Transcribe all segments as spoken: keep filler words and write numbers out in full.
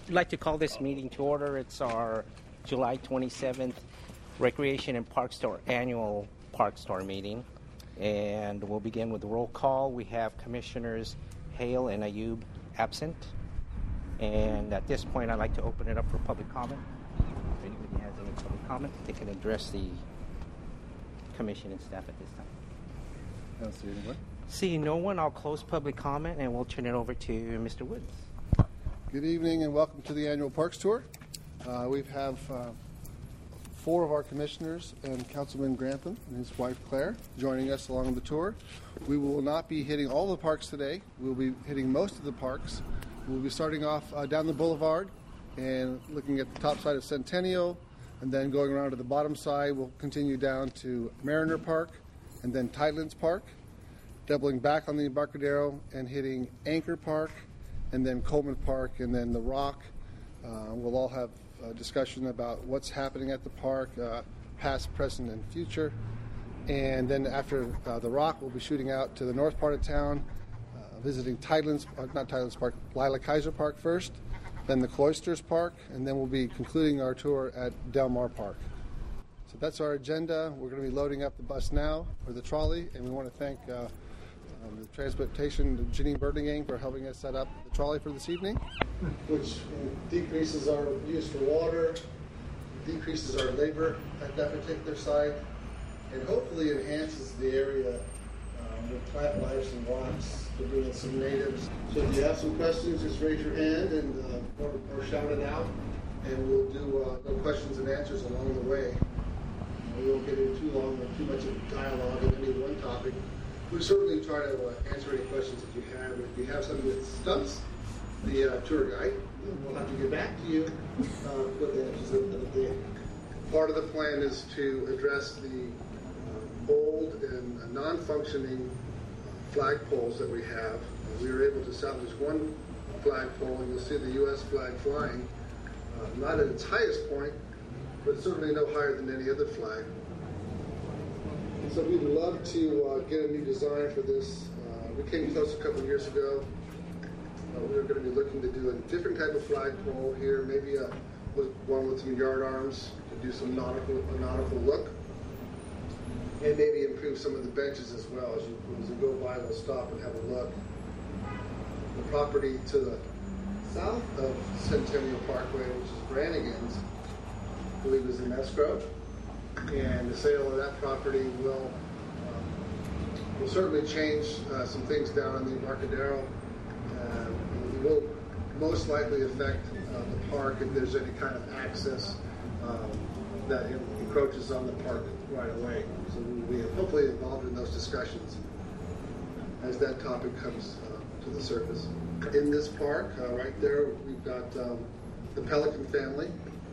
I'd like to call this meeting to order. It's our July twenty-seventh Recreation and Park Store annual Park Store meeting. And we'll begin with the roll call. We have Commissioners Hale and Ayub absent. And at this point, I'd like to open it up for public comment. If anybody has any public comment, they can address the Commission and staff at this time. I don't see anyone. Seeing no one, I'll close public comment and we'll turn it over to Mister Woods. Good evening and welcome to the annual Parks Tour. Uh, we have uh, four of our commissioners and Councilman Grantham and his wife Claire joining us along the tour. We will not be hitting all the parks today. We'll be hitting most of the parks. We'll be starting off uh, down the boulevard and looking at the top side of Centennial, and then going around to the bottom side. We'll continue down to Mariner Park and then Tidelands Park, doubling back on the Embarcadero and hitting Anchor Park, and then Coleman Park, and then the Rock. Uh, we'll all have a discussion about what's happening at the park, uh, past, present, and future. And then after uh, the Rock, we'll be shooting out to the north part of town, uh, visiting Tidelands, uh, not Tidelands Park, Lila Kaiser Park first, then the Cloisters Park, and then we'll be concluding our tour at Del Mar Park. So that's our agenda. We're going to be loading up the bus now, or the trolley, and we want to thank uh, Um, the transportation, Janine Burlingame, for helping us set up the trolley for this evening, which decreases our use for water, decreases our labor at that particular site, and hopefully enhances the area um, with plant life, some rocks, we're doing some natives. So if you have some questions, just raise your hand and uh, or, or shout it out, and we'll do uh, no questions and answers along the way. We won't get into too long or too much of dialogue on any one topic. We certainly try to uh, answer any questions that you have. If you have something that stumps the uh, tour guide, we'll have to get back to you uh, with the answers at the end. Part of the plan is to address the uh, old and non-functioning flag poles that we have. Uh, we were able to salvage one flagpole, and you'll see the U S flag flying, uh, not at its highest point, but certainly no higher than any other flag. So we'd love to uh, get a new design for this. Uh, we came close a couple of years ago. Uh, we were going to be looking to do a different type of flagpole here, maybe a, with one with some yard arms to do some nautical, a nautical look, and maybe improve some of the benches as well. As you, as you go by, we'll stop and have a look. The property to the south of Centennial Parkway, which is Brannigan's, I believe is in escrow. And the sale of that property will um, will certainly change uh, some things down in the Embarcadero. Uh, it will most likely affect uh, the park if there's any kind of access um, that encroaches on the park right away. So we'll be hopefully involved in those discussions as that topic comes uh, to the surface. In this park, uh, right there, we've got um, the Pelican family,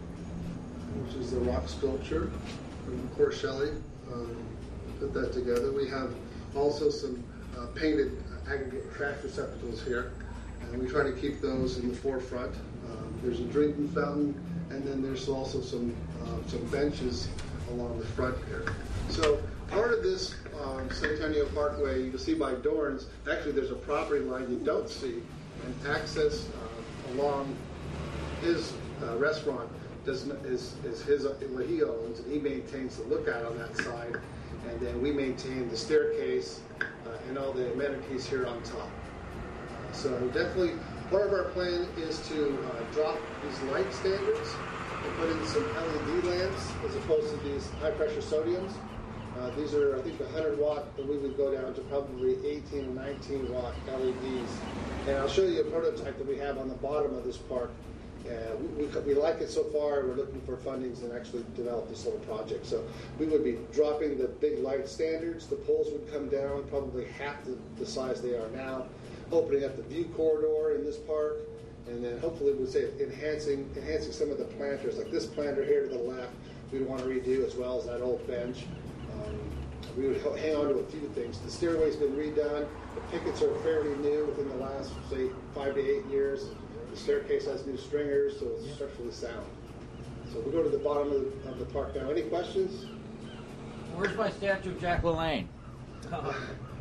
which is the rock sculpture. Of course, Shelley um, put that together. We have also some uh, painted aggregate trash receptacles here, and we try to keep those in the forefront. Um, there's a drinking fountain, and then there's also some uh, some benches along the front here. So part of this um, Centennial Parkway, you can see by Dorn's, actually there's a property line you don't see, and access uh, along his uh, restaurant Does, is, is his what he owns, and he maintains the lookout on that side, and then we maintain the staircase uh, and all the amenities here on top. Uh, so definitely part of our plan is to uh, drop these light standards and put in some L E D lamps as opposed to these high pressure sodiums. Uh, these are I think one hundred watt, but we would go down to probably eighteen or nineteen watt L E Ds. And I'll show you a prototype that we have on the bottom of this park. Uh, we, we, we like it so far. We're looking for fundings and actually develop this little project. So we would be dropping the big light standards. The poles would come down probably half the, the size they are now, opening up the view corridor in this park, and then hopefully we'd say enhancing enhancing some of the planters, like this planter here to the left, we'd want to redo, as well as that old bench. Um, we would hang on to a few things. The stairway's been redone. The pickets are fairly new within the last, say, five to eight years. The staircase has new stringers, so it's structurally sound. So we go to the bottom of the, of the park now. Any questions? Where's my statue of Jack LaLanne?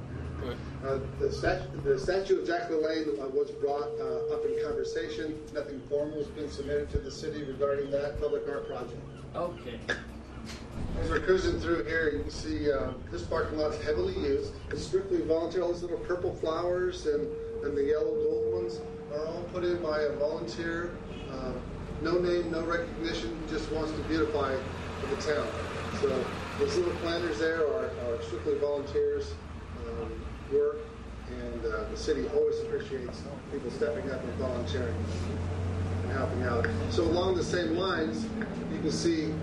Uh, the, stat- the statue of Jack LaLanne uh, was brought uh, up in conversation. Nothing formal has been submitted to the city regarding that public art project. Okay. As we're cruising through here, you can see uh, this parking lot's heavily used. It's strictly volunteer. All these little purple flowers and, and the yellow gold ones are all put in by a volunteer. Uh, no name, no recognition, just wants to beautify the town. So those little planters there are, are strictly volunteers' um, work, and uh, the city always appreciates people stepping up and volunteering and helping out. So along the same lines, you can see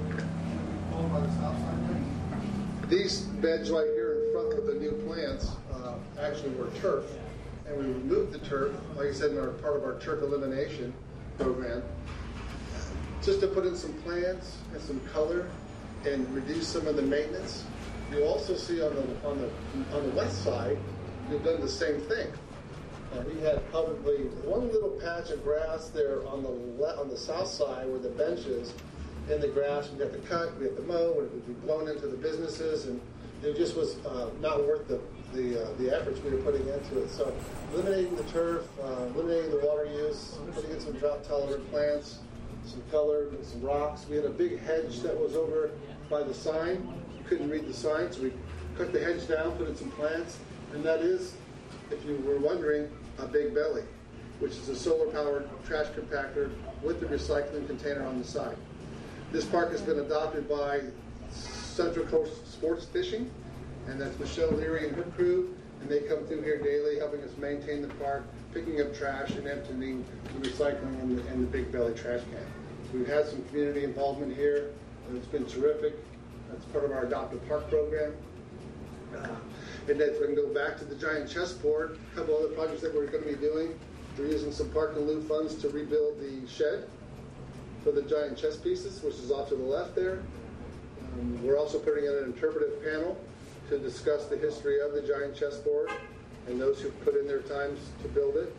these beds right here in front of the new plants uh, actually were turf, and we removed the turf, like I said, in our part of our turf elimination program, just to put in some plants and some color and reduce some of the maintenance. You also see on the on the on the west side, we've done the same thing. Uh, we had probably one little patch of grass there on the le- on the south side where the bench is. In the grass, we got to cut, we had to mow, it would be blown into the businesses, and it just was uh, not worth the the, uh, the efforts we were putting into it. So, eliminating the turf, uh, eliminating the water use, putting in some drought-tolerant plants, some color, and some rocks. We had a big hedge that was over by the sign. You couldn't read the sign, so we cut the hedge down, put in some plants, and that is, if you were wondering, a Big Belly, which is a solar-powered trash compactor with the recycling container on the side. This park has been adopted by Central Coast Sports Fishing, and that's Michelle Leary and her crew, and they come through here daily helping us maintain the park, picking up trash and emptying the recycling in the, in the Big Belly trash can. We've had some community involvement here, and it's been terrific. That's part of our Adopt a Park program. Uh, and then if we can go back to the giant chessboard, a couple other projects that we're going to be doing. We're using some Park and Loop funds to rebuild the shed for the giant chess pieces, which is off to the left there. Um, we're also putting in an interpretive panel to discuss the history of the giant chessboard and those who put in their times to build it.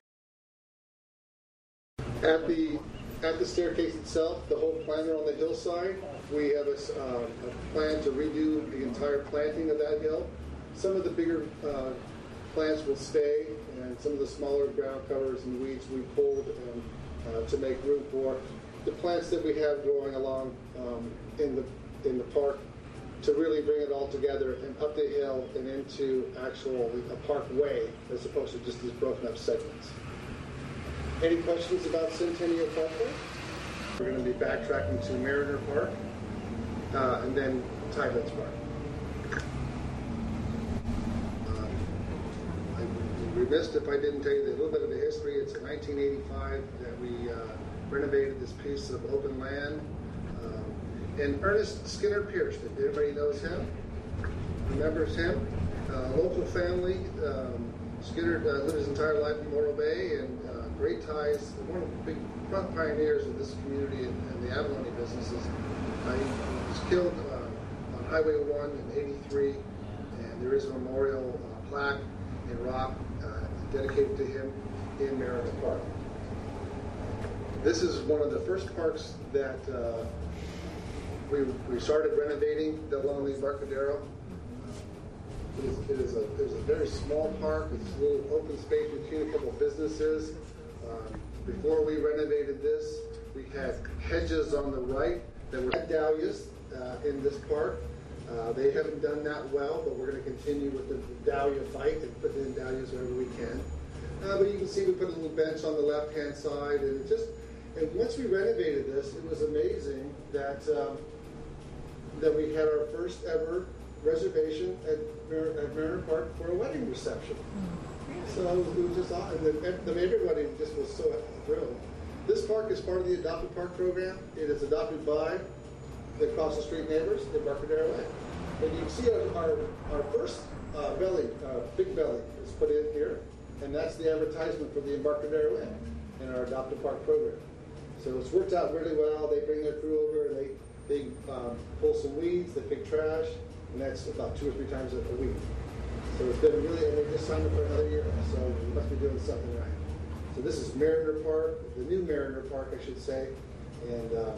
At the at the staircase itself, the whole planter on the hillside, we have a, uh, a plan to redo the entire planting of that hill. Some of the bigger uh, plants will stay, and some of the smaller ground covers and weeds we pulled and, uh, to make room for the plants that we have growing along um, in the in the park, to really bring it all together and up the hill and into actual a parkway as opposed to just these broken up segments. Any questions about Centennial Parkway? We're going to be backtracking to Mariner Park uh, and then Tidelands Park. Um, I'd be remiss if I didn't tell you a little bit of the history. It's in nineteen eighty-five that we uh, renovated this piece of open land. Um, and Ernest Skinner Pierce, if everybody knows him, remembers him, uh, local family. Um, Skinner uh, lived his entire life in Morro Bay, and uh, great ties, one of the big front pioneers of this community and, and the abalone businesses. Uh, he was killed uh, on Highway one in eighty-three, and there is a memorial uh, plaque in rock uh, dedicated to him in Mariner Park. This is one of the first parks that uh, we, we started renovating along the Embarcadero. It is, it, is a, it is a very small park. It's a little open space between a couple of businesses. Um, before we renovated this, we had hedges on the right that were dahlias uh, in this park. Uh, they haven't done that well, but we're going to continue with the dahlia fight and put in dahlias wherever we can. Uh, but you can see we put a little bench on the left-hand side, and it just and once we renovated this, it was amazing that um, that we had our first ever reservation at, Mar- at Mariner Park for a wedding reception. So it was, it was just awesome. And the, the, everybody just was so thrilled. This park is part of the Adopt a Park program. It is adopted by the across the street neighbors, the Embarcadero Way. And you can see our, our, our first uh, belly, uh, Big Belly, is put in here, and that's the advertisement for the Embarcadero Way in our Adopt a Park program. So it's worked out really well. They bring their crew over, and they, they um, pull some weeds, they pick trash, and that's about two or three times a week. So it's been really, and they just signed up for another year, so we must be doing something right. So this is Mariner Park, the new Mariner Park, I should say, and um,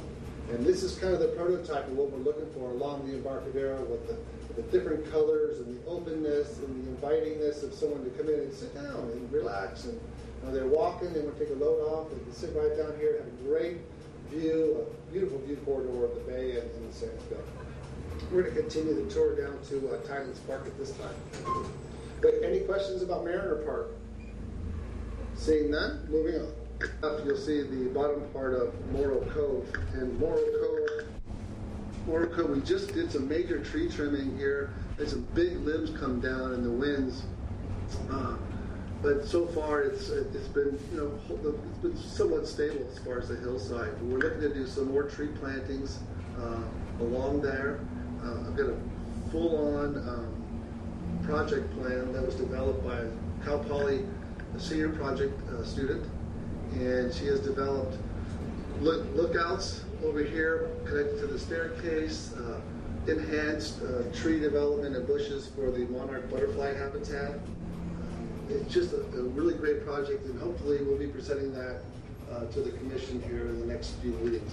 And this is kind of the prototype of what we're looking for along the Embarcadero with the, the different colors and the openness and the invitingness of someone to come in and sit down and relax. And uh, they're walking, they want to take a load off, they can sit right down here, have a great view, a beautiful view corridor of the bay and, and the Sands Bay. We're going to continue the tour down to uh, Tidelands Park at this time. But any questions about Mariner Park? Seeing none, moving on. Up, you'll see the bottom part of Morro Cove. And Morro Cove, Morro Cove, we just did some major tree trimming here. There's some big limbs come down in the winds. Uh, but so far, it's it's been you know it's been somewhat stable as far as the hillside. But we're looking to do some more tree plantings uh, along there. Uh, I've got a full-on um, project plan that was developed by Cal Poly, a senior project uh, student. And she has developed look, lookouts over here connected to the staircase, uh, enhanced uh, tree development and bushes for the monarch butterfly habitat. It's just a, a really great project, and hopefully we'll be presenting that uh, to the commission here in the next few meetings.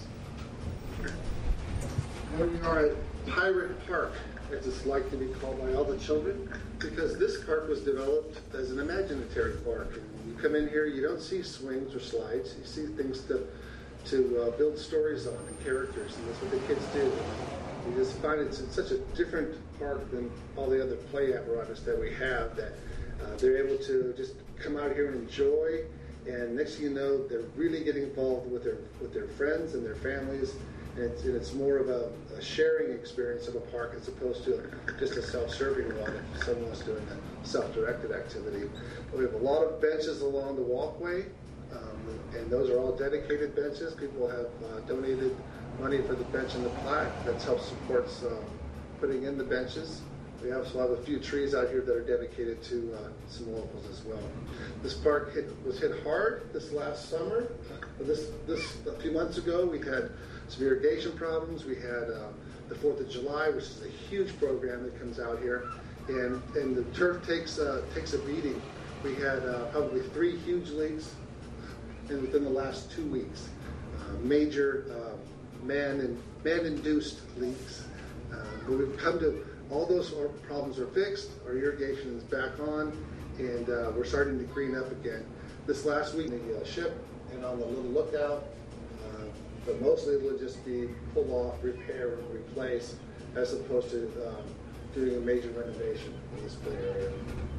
Here we are at Pirate Park, as it's like to be called by all the children, because this park was developed as an imaginary park. And you come in here, you don't see swings or slides. You see things to to uh, build stories on and characters, and that's what the kids do. You just find it's, it's such a different park than all the other play apparatus that we have, that uh, they're able to just come out here and enjoy. And next thing you know, they're really getting involved with their with their friends and their families. And it's, and it's more of a, a sharing experience of a park as opposed to just a self-serving one if someone's doing a self-directed activity. But we have a lot of benches along the walkway, um, and those are all dedicated benches. People have uh, donated money for the bench and the plaque. That's helped support um, putting in the benches. We also have a few trees out here that are dedicated to uh, some locals as well. This park hit, was hit hard this last summer. This, this a few months ago, we had some irrigation problems. We had uh, the Fourth of July, which is a huge program that comes out here, and and the turf takes uh, takes a beating. We had uh, probably three huge leaks, and within the last two weeks, uh, major uh, man and man-induced leaks. Uh, but we've come to all those problems are fixed. Our irrigation is back on, and uh, we're starting to green up again. This last week, the uh, ship and on the little lookout. But mostly it will just be pull off, repair, and replace, as opposed to um, doing a major renovation in this play area.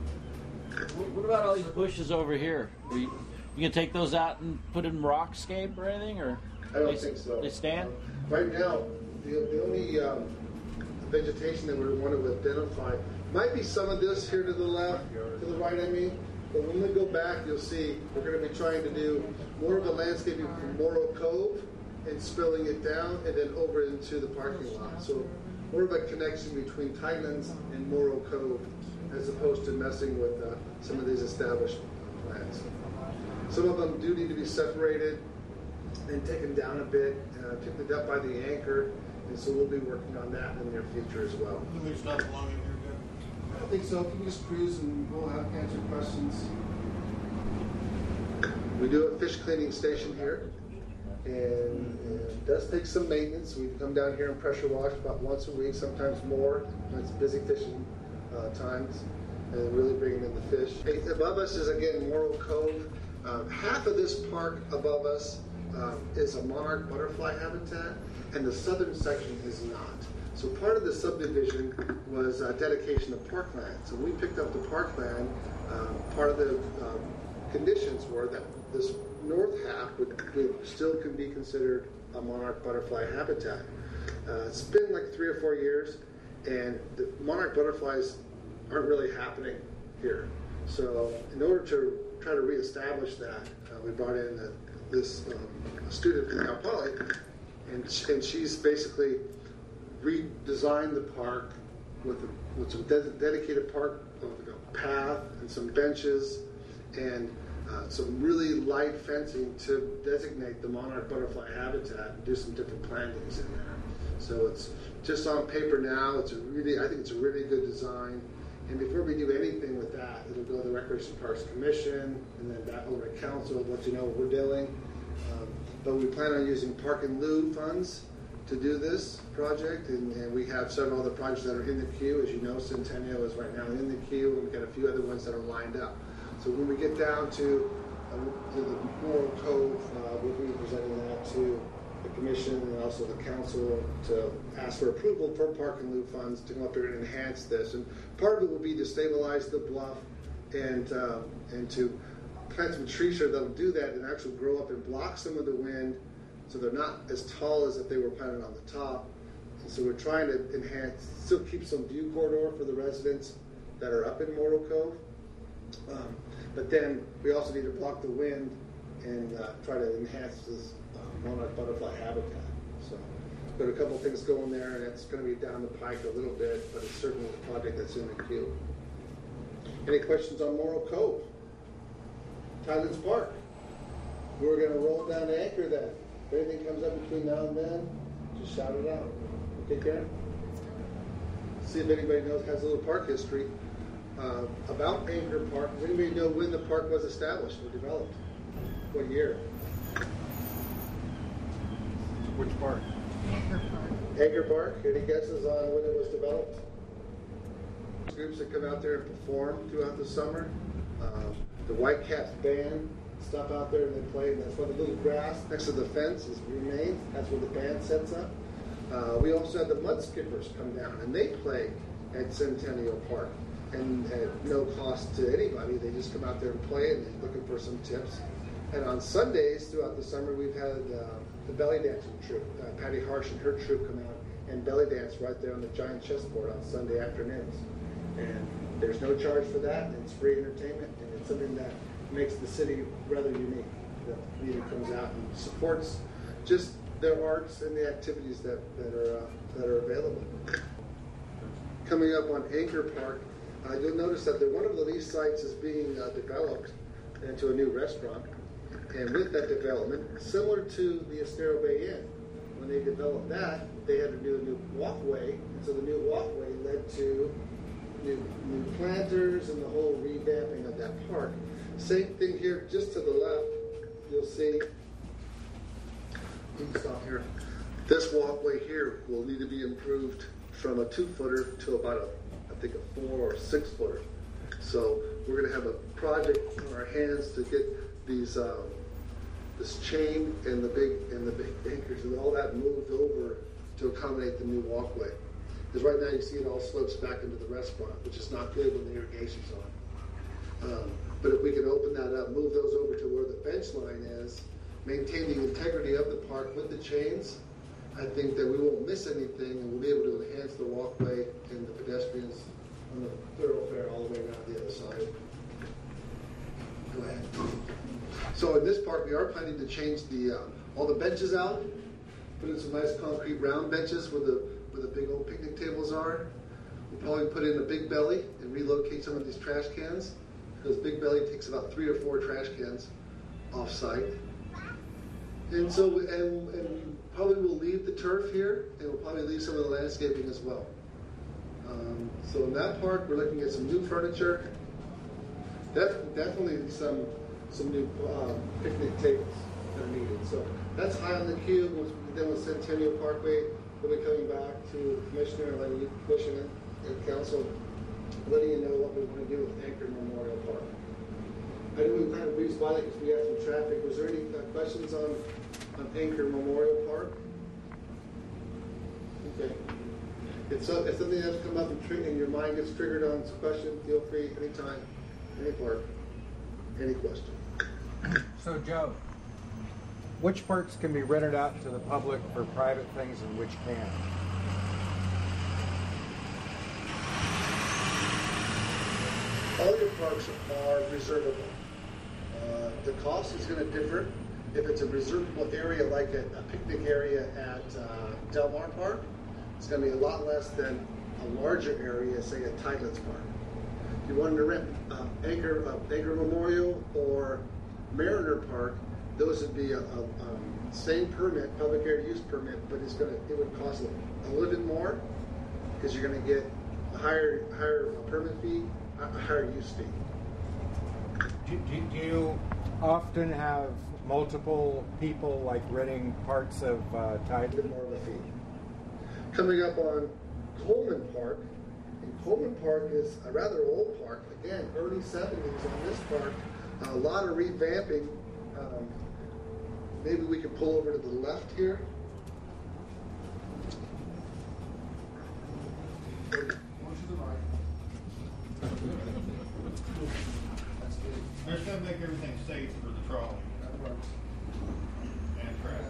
What about all these bushes over here? You, you can take those out and put in rockscape or anything, or I don't they, think so. They stand. Um, right now, the, the only um, vegetation that we want to identify might be some of this here to the left, to the right. I mean, but when we go back, you'll see we're going to be trying to do more of a landscaping from Morro Cove and spilling it down and then over into the parking lot. So more of a connection between Tidelands and Morro Cove as opposed to messing with uh, some of these established plants. Some of them do need to be separated and taken down a bit, uh, picked up by the anchor, and so we'll be working on that in the near future as well. There's stuff along in here, good? I think so. Can you just cruise and we'll have answer questions. We do a fish cleaning station here. And, and it does take some maintenance. We come down here and pressure wash about once a week, sometimes more. It's busy fishing uh, times, and really bringing in the fish. Hey, above us is again Morro Cove. Um, half of this park above us um, is a monarch butterfly habitat, and the southern section is not. So part of the subdivision was uh, dedication of parkland. So when we picked up the parkland, um, part of the um, conditions were that this north half would, would still can be considered a monarch butterfly habitat. Uh, it's been like three or four years, and the monarch butterflies aren't really happening here. So in order to try to reestablish that, uh, we brought in a, this um, student from Cal Poly, and, sh- and she's basically redesigned the park with, a, with some de- dedicated park of a path and some benches and Uh, some really light fencing to designate the monarch butterfly habitat and do some different plantings in there. So it's just on paper now. It's a really, I think it's a really good design. And before we do anything with that, it'll go to the Recreation Parks Commission, and then back over to council, let you know what we're doing. Um, but we plan on using park and lieu funds to do this project, and, and we have several other projects that are in the queue. As you know, Centennial is right now in the queue, and we've got a few other ones that are lined up. So when we get down to, uh, to the Moral Cove, uh, we'll be presenting that to the commission and also the council to ask for approval for park and loop funds to come up here and enhance this. And part of it will be to stabilize the bluff and uh, and to plant some trees here that'll do that and actually grow up and block some of the wind, so they're not as tall as if they were planted on the top. And so we're trying to enhance, still keep some view corridor for the residents that are up in Moral Cove. Um, but then we also need to block the wind and uh, try to enhance this uh, monarch butterfly habitat. So we've got a couple things going there, and it's going to be down the pike a little bit, but it's certainly a project that's in the queue. Any questions on Moral Cove? Tylands Park. We're going to roll down to Anchor then. If anything comes up between now and then, just shout it out. Okay, Karen? See if anybody knows, has a little park history uh, about Anchor Park. Does anybody know when the park was established or developed? What year? Which park? Anchor Park. Anchor Park. Any guesses on when it was developed? Groups that come out there and perform throughout the summer. Um, the Whitecaps band stuff out there and they play, and that's where the little grass next to the fence is remains. That's where the band sets up. Uh, we also have the Mud Skippers come down and they play at Centennial Park, and at no cost to anybody. They just come out there and play, and they're looking for some tips. And on Sundays throughout the summer, we've had uh, the belly dancing troupe. Uh, Patty Harsh and her troupe come out and belly dance right there on the giant chessboard on Sunday afternoons. And there's no charge for that, and it's free entertainment, and it's something that makes the city rather unique. The community comes out and supports just their arts and the activities that, that are uh, that are available. Coming up on Anchor Park, uh, you'll notice that the, one of the lease sites is being uh, developed into a new restaurant. And with that development, similar to the Estero Bay Inn, when they developed that, they had to do a new walkway, and so the new walkway led to new, new planters and the whole revamping of that park. Same thing here, just to the left, you'll see, let me stop here. This walkway here will need to be improved from a two-footer to about a, I think, a four or six-footer. So we're going to have a project on our hands to get these, um, this chain and the big and the big anchors and all that moved over to accommodate the new walkway. Because right now you see it all slopes back into the restaurant, which is not good when the irrigation's on. Um, but if we can open that up, move those over to where the bench line is, maintain the integrity of the park with the chains, I think that we won't miss anything, and we'll be able to enhance the walkway and the pedestrians on the thoroughfare all the way around the other side. Go ahead. So in this park, we are planning to change the uh, all the benches out, put in some nice concrete round benches where the where the big old picnic tables are. We'll probably put in a Big Belly and relocate some of these trash cans, because Big Belly takes about three or four trash cans off site. And so, we, and, and we probably will leave the turf here, and we'll probably leave some of the landscaping as well. Um, so in that park, we're looking at some new furniture, Def, definitely some some new um, picnic tables that are needed. So that's high on the queue. Once we get done with Centennial Parkway, we'll be coming back to the Commissioner and letting you, Commissioner and Council, letting you know what we want to do with Anchor Memorial Park. I know we kind of breezed by that because we had some traffic. Was there any uh, questions on, on Anchor Memorial Park? Okay. If, so, if something has come up and, tr- and your mind gets triggered on some question, feel free anytime, any park, any question. So, Joe, which parks can be rented out to the public for private things and which can't? All your parks are reservable. Uh, the cost is going to differ. If it's a reservable area like a, a picnic area at uh, Del Mar Park, it's going to be a lot less than a larger area, say at Tylands Park. If you wanted to rent uh, Anchor, uh, Anchor Memorial or Mariner Park, those would be a, a, um, same permit, public area use permit, but it's going to it would cost a little bit more because you're going to get a higher higher permit fee, a higher use fee. Do, do, do you often have multiple people like renting parts of uh, A Tide? bit more of a fee. Coming up on Coleman Park, and Coleman Park is a rather old park. Again, early seventies on this park. A lot of revamping. Um, maybe we can pull over to the left here. Or to the right. That's good. They're just gonna make everything safe for the trolley That works. and traffic.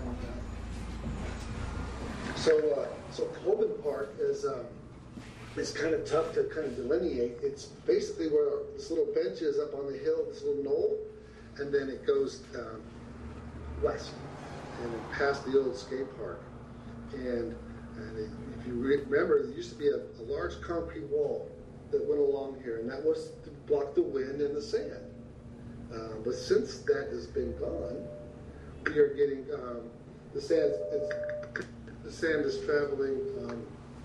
So, uh, so Coleman Park is um, is kind of tough to kind of delineate. It's basically where this little bench is up on the hill, this little knoll, and then it goes um, west and then past the old skate park. And, and it, if you re- remember, there used to be a, a large concrete wall that went along here, and that was to block the wind and the sand. Uh, but since that has been gone, we are getting um, the sand. It's, the sand is traveling um,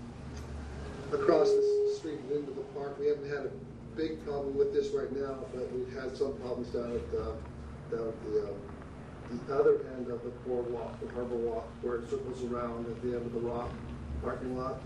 across the street and into the park. We haven't had a big problem with this right now, but we've had some problems down at uh, down at the, uh, the other end of the boardwalk, the harbor walk, where it circles around at the end of the rock parking lot.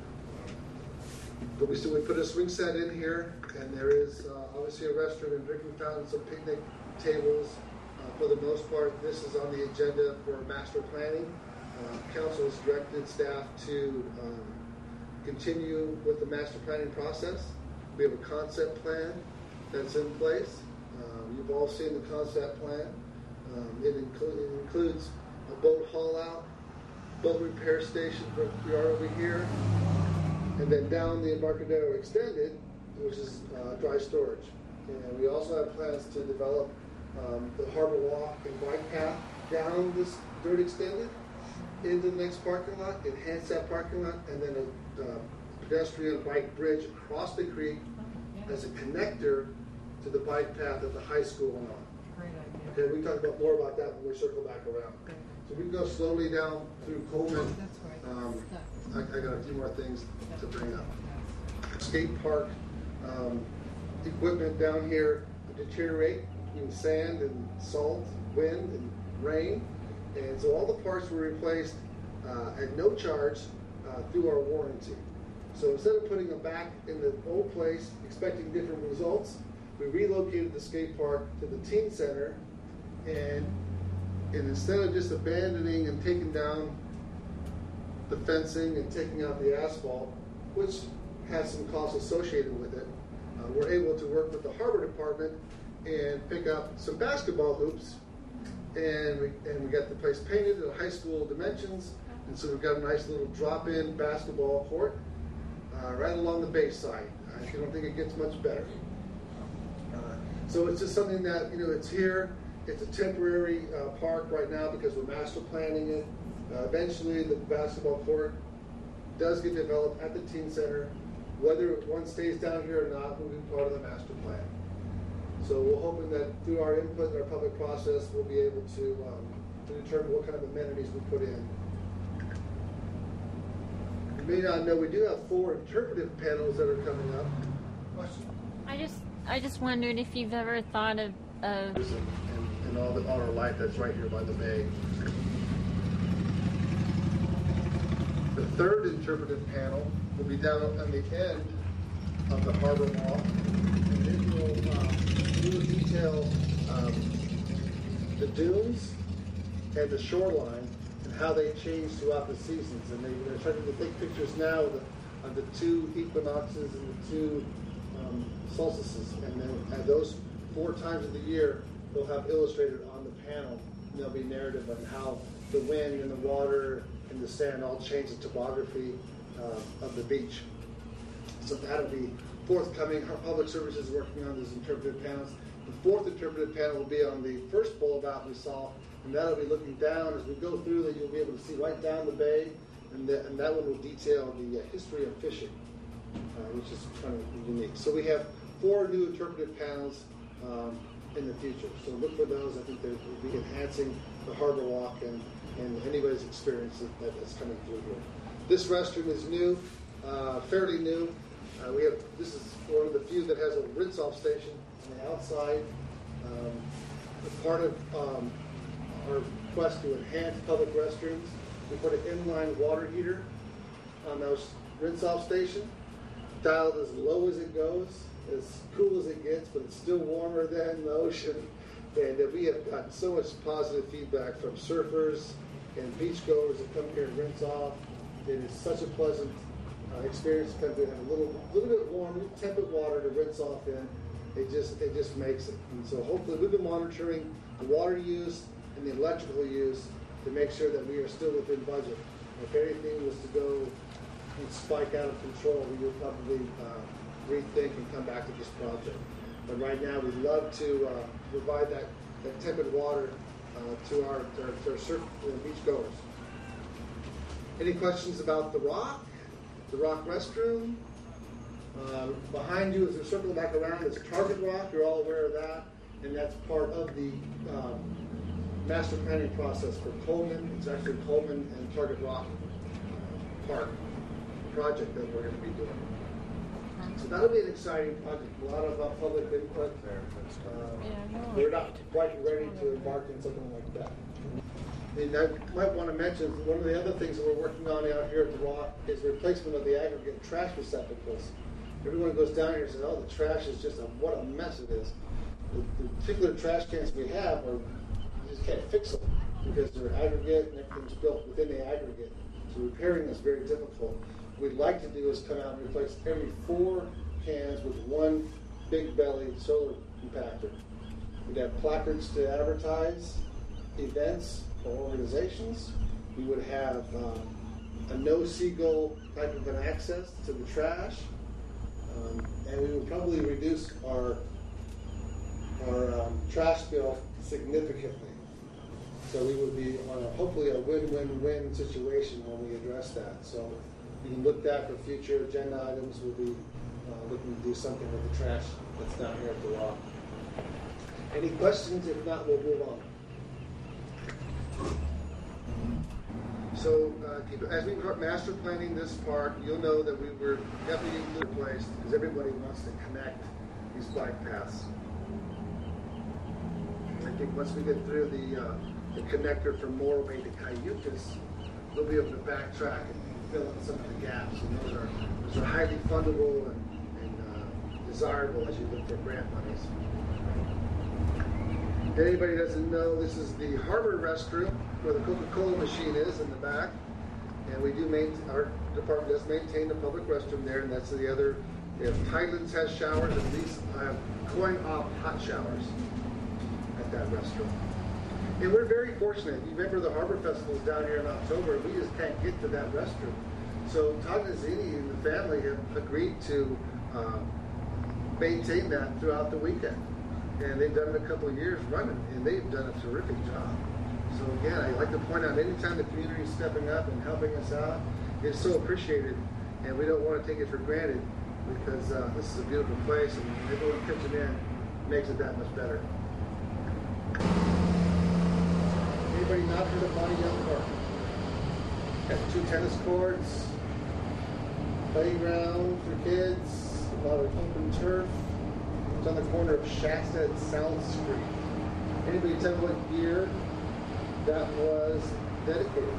But we still we put a swing set in here, and there is uh, obviously a restroom and drinking fountain, some picnic tables. Uh, for the most part, this is on the agenda for master planning. Uh, council has directed staff to um, continue with the master planning process. We have a concept plan that's in place. Um, you've all seen the concept plan. Um, it, inclu- it includes a boat haul out, boat repair station where we are over here, and then down the Embarcadero Extended, which is uh, dry storage. And we also have plans to develop um, the harbor walk and bike path down this dirt extended into the next parking lot, enhance that parking lot, and then a uh, pedestrian bike bridge across the creek as a connector to the bike path at the high school and on. Great idea. Okay, we can talk about more about that when we circle back around. So we can go slowly down through Coleman. That's right. Um, I, I got a few more things to bring up. Skate park um, equipment down here deteriorate between sand and salt, wind and rain. And so all the parts were replaced uh, at no charge uh, through our warranty. So instead of putting them back in the old place, expecting different results, we relocated the skate park to the teen center, and, and instead of just abandoning and taking down the fencing and taking out the asphalt, which has some costs associated with it, uh, we're able to work with the harbor department and pick up some basketball hoops. And we, and we got the place painted at high school dimensions, and so we've got a nice little drop-in basketball court uh, right along the bay side. I don't think it gets much better. Uh, so it's just something that, you know, it's here. It's a temporary uh, park right now because we're master planning it. Uh, eventually, the basketball court does get developed at the teen center. Whether one stays down here or not will be part of the master plan. So we're hoping that through our input and our public process, we'll be able to, um, to determine what kind of amenities we put in. You may not know, we do have four interpretive panels that are coming up. Question? I just, I just wondered if you've ever thought of, of And, and all the all our light that's right here by the bay. The third interpretive panel will be down on the end of the harbor wall, and it will uh, we will detail um, the dunes and the shoreline and how they change throughout the seasons. And they, they're starting to take pictures now of the, of the two equinoxes and the two um, solstices. And then at those four times of the year, they'll have illustrated on the panel, and there'll be narrative on how the wind and the water and the sand all change the topography uh, of the beach. So that'll be forthcoming. Our public services is working on these interpretive panels. The fourth interpretive panel will be on the first bulb out we saw, and that'll be looking down. As we go through that, you'll be able to see right down the bay, and, the, and that one will detail the uh, history of fishing, uh, which is kind of unique. So we have four new interpretive panels um, in the future. So look for those. I think they'll be enhancing the harbor walk and, and anybody's experience that, that's coming through here. This restroom is new, uh, fairly new. Uh, we have, this is one of the few that has a rinse-off station on the outside. Um, part of um, our quest to enhance public restrooms, we put an inline water heater on those rinse-off stations, dialed as low as it goes, as cool as it gets, but it's still warmer than the ocean. And uh, we have gotten so much positive feedback from surfers and beachgoers that come here and rinse off. It is such a pleasant uh, experience to come to have a little, little bit warm, temperate water to rinse off in. It just, it just makes it. And so hopefully we've been monitoring the water use and the electrical use to make sure that we are still within budget. If anything was to go and spike out of control, we would probably uh, rethink and come back to this project. But right now, we'd love to uh, provide that, that tempered water uh, to our, our, to our surf and beach goers. Any questions about the Rock, the Rock restroom? Uh, behind you, as we circle back around, is Target Rock. You're all aware of that, and that's part of the um, master planning process for Coleman. It's actually Coleman and Target Rock Park project that we're going to be doing. So that'll be an exciting project. A lot of uh, public input. Uh, we're not quite ready to embark on something like that. And I might want to mention one of the other things that we're working on out here at the Rock is replacement of the aggregate trash receptacles. Everyone goes down here and says, "Oh, the trash is just a, what a mess it is." The, the particular trash cans we have are you just can't fix them because they're aggregate and everything's built within the aggregate. So repairing is very difficult. What we'd like to do is come out and replace every four cans with one big belly solar compactor. We'd have placards to advertise events or organizations. We would have uh, a no seagull type of an access to the trash, um, and we would probably reduce our our um, trash bill significantly. So we would be on a, hopefully a win-win-win situation when we address that. So you can look at for future agenda items. We'll be uh, looking to do something with the trash that's down here at the Rock. Any questions? If not, we'll move on. So uh, keep, as we start master planning this park, you'll know that we were definitely in a good place because everybody wants to connect these bike paths. I think once we get through the, uh, the connector from Morway to Cayucas, we'll be able to backtrack and fill in some of the gaps. And those are, those are highly fundable and, and uh, desirable as you look for grant monies. If anybody doesn't know, this is the harbor restroom where the Coca-Cola machine is in the back. And we do maintain, our department does maintain the public restroom there, and that's the other. We have Tidelands has showers, and these have coin-op hot showers at that restroom. And we're very fortunate. You remember the Harbor Festival is down here in October. We just can't get to that restroom. So Todd Nazzini and the family have agreed to uh, maintain that throughout the weekend. And they've done it a couple of years running, and they've done a terrific job. So again, I like to point out, anytime the community is stepping up and helping us out, it's so appreciated, and we don't want to take it for granted because uh, this is a beautiful place, and everyone pitching in makes it that much better. Anybody not heard of Bonnie Young Park? Got two tennis courts, playground for kids, a lot of open turf. It's on the corner of Shasta and South Street. Anybody tell me what year that was dedicated?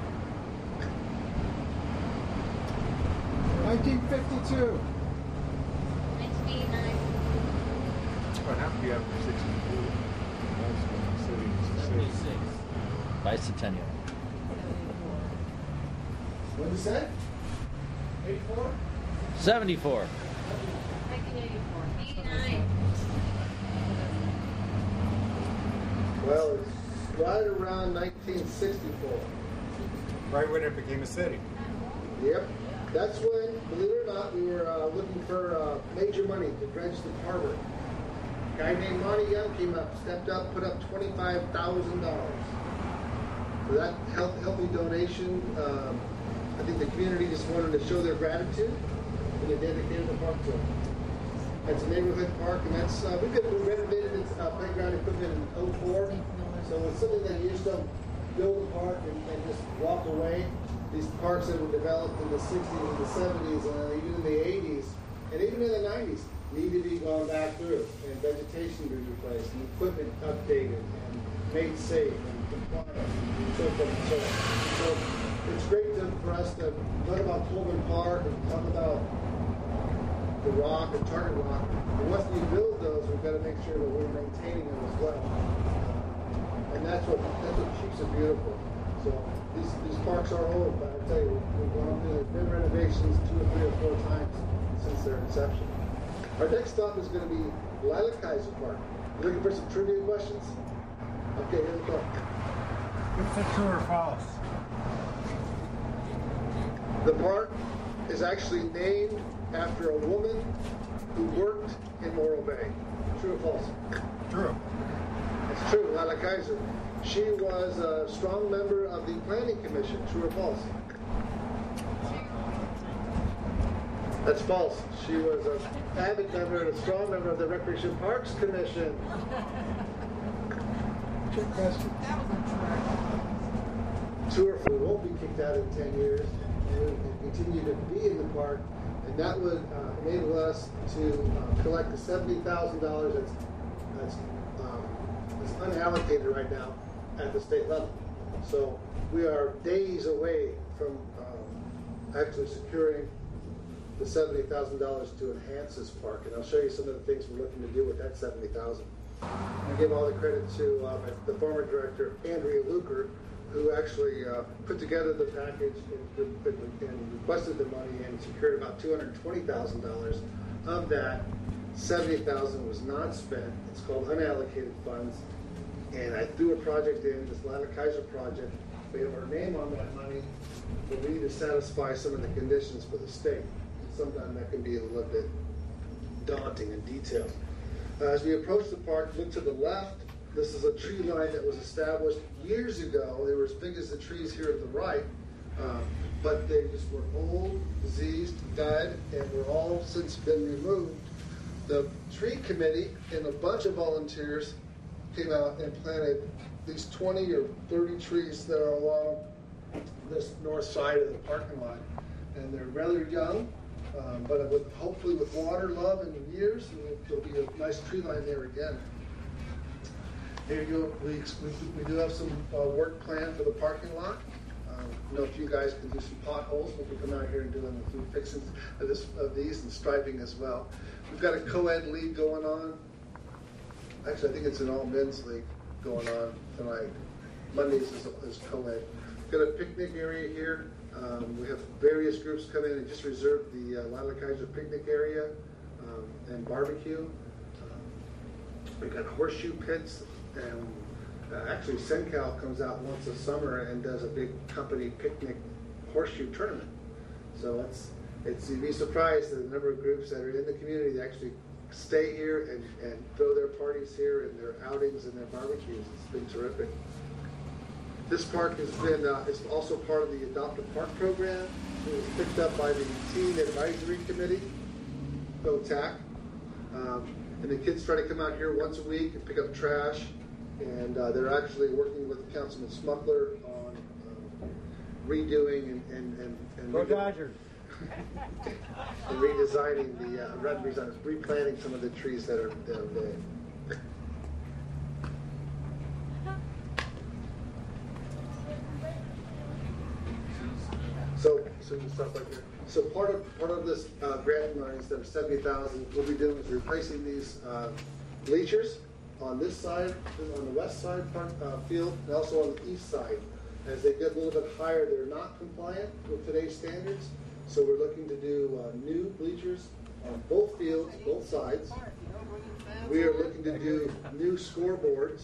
nineteen fifty-two. nineteen eighty-nine. What happened to be after sixty-two? That's when the city was a city. seventy-six. Bicentennial. What did you say? eighty-four? seventy-four. nineteen eighty-four. eighty-nine. Well, it's right around nineteen sixty-four. Right when it became a city. Yep. That's when, believe it or not, we were uh, looking for uh, major money to dredge the harbor. A guy named Monty Young came up, stepped up, put up twenty-five thousand dollars. For that health, healthy donation, um, I think the community just wanted to show their gratitude, and they dedicated the park to it. It's a neighborhood park, and that's uh, we, could, we renovated its uh, playground equipment in oh four, so it's something that you just don't build a park and, and just walk away. These parks that were developed in the sixties and the seventies and even in the eighties and even in the nineties need to be gone back through and vegetation be replaced and equipment updated and made safe and compliant and so forth and so on. So it's great to for us to talk about Coleman Park and talk about the Rock and Target Rock. And once we build those, we've got to make sure that we're maintaining them as well. Uh, and that's what that's what keeps it beautiful. So these these parks are old, but I tell you, we've gone through there's been renovations two or three or four times since their inception. Our next stop is going to be Lila Kaiser Park. You looking for some trivia questions? Okay, here we go. What's the true or false? The park is actually named after a woman who worked in Morro Bay. True or false? True. It's true, Lila Kaiser. She was a strong member of the Planning Commission. True or false? That's false. She was an avid member and a strong member of the Recreation Parks Commission. Good question. True or false? We won't be kicked out in ten years. We will continue to be in the park, and that would uh, enable us to uh, collect the seventy thousand dollars that's that's, um, that's unallocated right now at the state level. So we are days away from um, actually securing the seventy thousand dollars to enhance this park, and I'll show you some of the things we're looking to do with that seventy thousand dollars. I give all the credit to uh, the former director, Andrea Luker, who actually uh, put together the package and, and, and requested the money and secured about two hundred twenty thousand dollars. Of that, seventy thousand dollars was not spent. It's called unallocated funds. And I threw a project in, this Lila Kaiser project. We have our name on that money, but we need to satisfy some of the conditions for the state. Sometimes that can be a little bit daunting in detail. Uh, as we approach the park, look to the left. This is a tree line that was established years ago. They were as big as the trees here at the right, uh, but they just were old, diseased, died, and were all since been removed. The tree committee and a bunch of volunteers came out and planted these twenty or thirty trees that are along this north side of the parking lot. And they're rather young, um, but with, hopefully with water, love, and years, there'll be a nice tree line there again. Here you go. We, we, we do have some uh, work planned for the parking lot. Um, I know if you guys can do some potholes, we'll be coming out here and doing the food fixing of, this, of these and striping as well. We've got a co-ed league going on. Actually, I think it's an all-men's league going on tonight. Mondays is, is co-ed. We've got a picnic area here. Um, we have various groups come in and just reserve the uh, Lila Kaiser picnic area um, and barbecue. Um, we've got horseshoe pits. And uh, actually, SenCal comes out once a summer and does a big company picnic horseshoe tournament. So it's it's you'd be surprised at the number of groups that are in the community that actually stay here and, and throw their parties here and their outings and their barbecues. It's been terrific. This park has been uh, is also part of the Adopt a Park program. It was picked up by the Teen Advisory Committee, O T A C. Um, and the kids try to come out here once a week and pick up trash. And uh, they're actually working with Councilman Smuckler on um, redoing and and and, and Go Dodgers. and redesigning the uh, redesign, replanting some of the trees that are that are dead. So, so we stop right here. So part of part of this uh, grant money, instead of seventy thousand, what we're doing is replacing these uh, bleachers on this side, on the west side park, uh, field, and also on the east side. As they get a little bit higher, they're not compliant with today's standards. So we're looking to do uh, new bleachers on both fields, both sides. We are looking to do new scoreboards.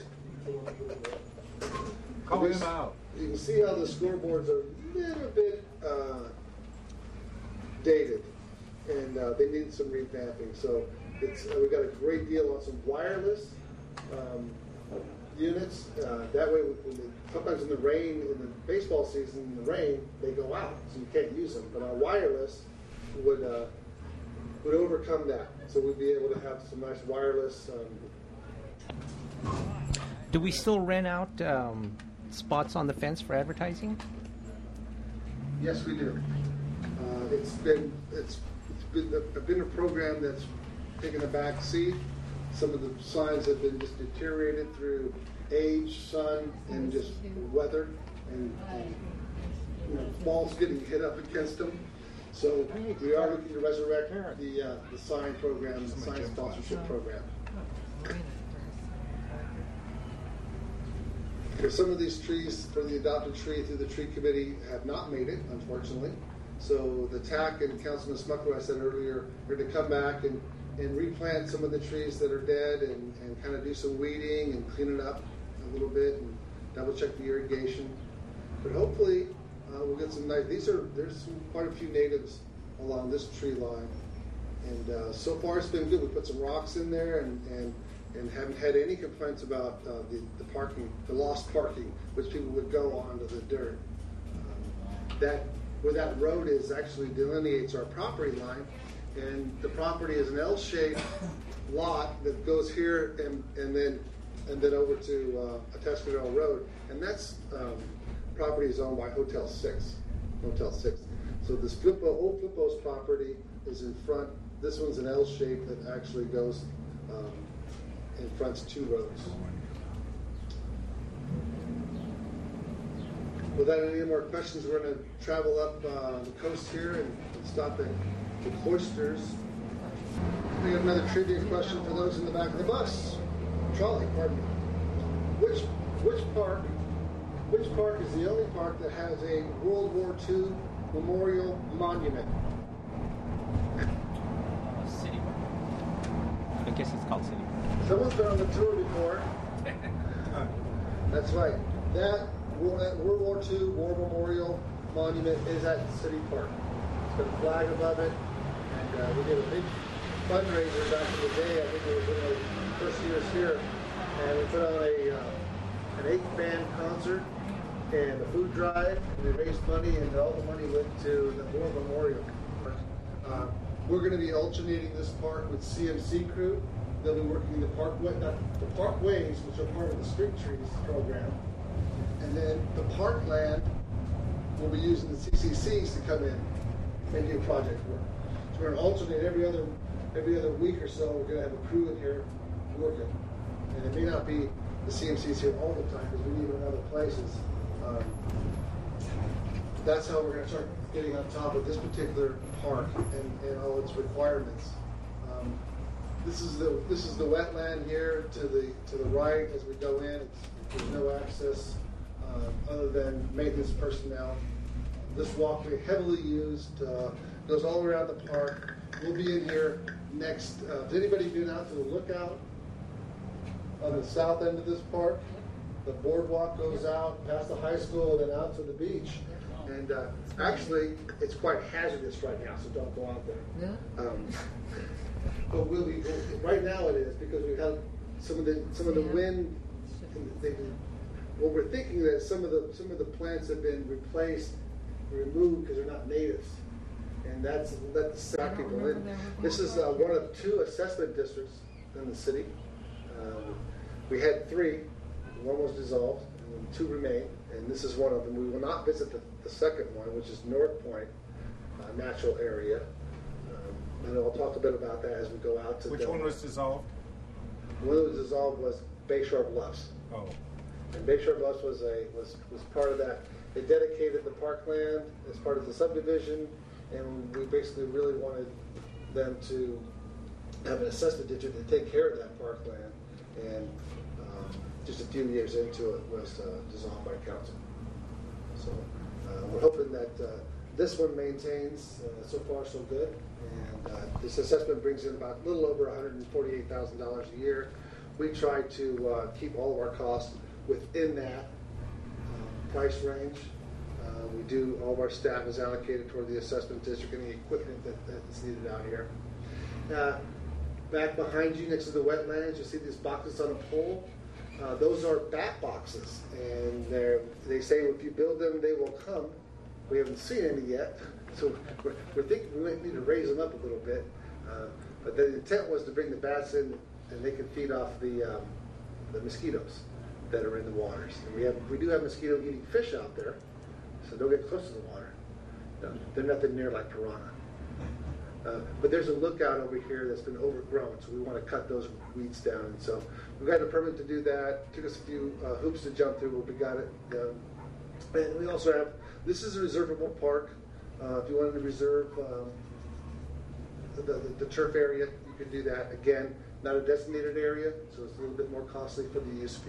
Call him out. You can see how the scoreboards are a little bit uh, dated, and uh, they need some revamping. So it's uh, we got a great deal on some wireless um, units. Uh, that way, when they, sometimes in the rain, in the baseball season, in the rain, they go out, so you can't use them. But our wireless would uh, would overcome that. So we'd be able to have some nice wireless. Um, Do we still rent out um, spots on the fence for advertising? Yes, we do. Uh, it's been it's it's been a, been a program that's taken a back seat. Some of the signs have been just deteriorated through age, sun, and just weather. And, and you know, walls getting hit up against them. So we are looking to resurrect the uh, the sign program, the sign sponsorship program. Because some of these trees for the adopted tree through the tree committee have not made it, unfortunately. So the T A C and Councilman Smucker, I said earlier, are to come back and, and replant some of the trees that are dead and, and kind of do some weeding and clean it up a little bit and double check the irrigation. But hopefully uh, we'll get some nice, these are, there's some, quite a few natives along this tree line. And uh, so far it's been good. We put some rocks in there and, and, and haven't had any complaints about uh, the, the parking, the lost parking, which people would go onto the dirt. Um, that where that road is actually delineates our property line, and the property is an L-shaped lot that goes here and, and then and then over to uh, Atascadero Road, and that's um, property is owned by Hotel Six, Hotel Six. So this Flippo, old Flippo's property is in front. This one's an L shape that actually goes um, and fronts two roads. Without any more questions, we're going to travel up uh, the coast here and, and stop at the Cloisters. We have another trivia question for those in the back of the bus. Trolley, pardon me. Which which park which park is the only park that has a World War Two memorial monument? City Park. I guess it's called City Park. Someone's been on the tour before. That's right. That World War Two War Memorial Monument is at City Park. It's got a flag above it, and uh, we did a big fundraiser back in the day. I think it was in the first years here, and we put on a uh, an eight-band concert and a food drive, and we raised money, and all the money went to the War Memorial. Uh, we're going to be alternating this park with C M C crew. They'll be working the parkway, not the parkways, which are part of the Street Trees program. And then the parkland will be using the C C Cs to come in and do project work. So we're going to alternate every other every other week or so. We're going to have a crew in here working. And it may not be the C M Cs here all the time because we need them in other places. Um, that's how we're going to start getting on top of this particular park and, and all its requirements. Um, this is the this is the wetland here to the to the right as we go in. It's, there's no access uh, other than maintenance personnel. This walkway heavily used, uh, goes all around the park. We'll be in here next. Uh, has anybody been out to the lookout on the south end of this park? The boardwalk goes out past the high school and then out to the beach. And uh, actually, it's quite hazardous right now, so don't go out there. Yeah. Um, but we'll be right now. It is because we've had some of the some of the wind. They, well, we're thinking that some of the some of the plants have been replaced, removed because they're not natives, and that's let the sack people in. This is uh, one of two assessment districts in the city. Um, we had three. One was dissolved, and two remain, and this is one of them. We will not visit the, the second one, which is North Point uh, Natural Area, um, and I'll talk a bit about that as we go out to. Which Delaware. one was dissolved? One that was dissolved was Bayshore Bluffs. Oh. And Bayshore Bluffs was a was, was part of that. They dedicated the parkland as part of the subdivision, and we basically really wanted them to have an assessment district to take care of that parkland. And um, just a few years into it was uh, dissolved by council. So uh, we're hoping that uh, this one maintains. Uh, so far, so good. And uh, this assessment brings in about a little over one hundred forty-eight thousand dollars a year. We try to uh, keep all of our costs within that uh, price range. Uh, we do, all of our staff is allocated toward the assessment district and the equipment that, that's needed out here. Uh, back behind you next to the wetlands, you see these boxes on a pole. Uh, those are bat boxes, and they're, they say if you build them, they will come. We haven't seen any yet, so we're, we're thinking we might need to raise them up a little bit. Uh, but the intent was to bring the bats in, and they can feed off the um, the mosquitoes that are in the waters. And we have we do have mosquito-eating fish out there, so don't get close to the water. No, they're nothing near like piranha. Uh, but there's a lookout over here that's been overgrown, so we want to cut those weeds down. And so we've got a permit to do that. Took us a few uh, hoops to jump through, but we got it done. And we also have this is a reservable park. Uh, if you wanted to reserve um, the, the, the turf area, you could do that. Again, not a designated area, so it's a little bit more costly for the use fee.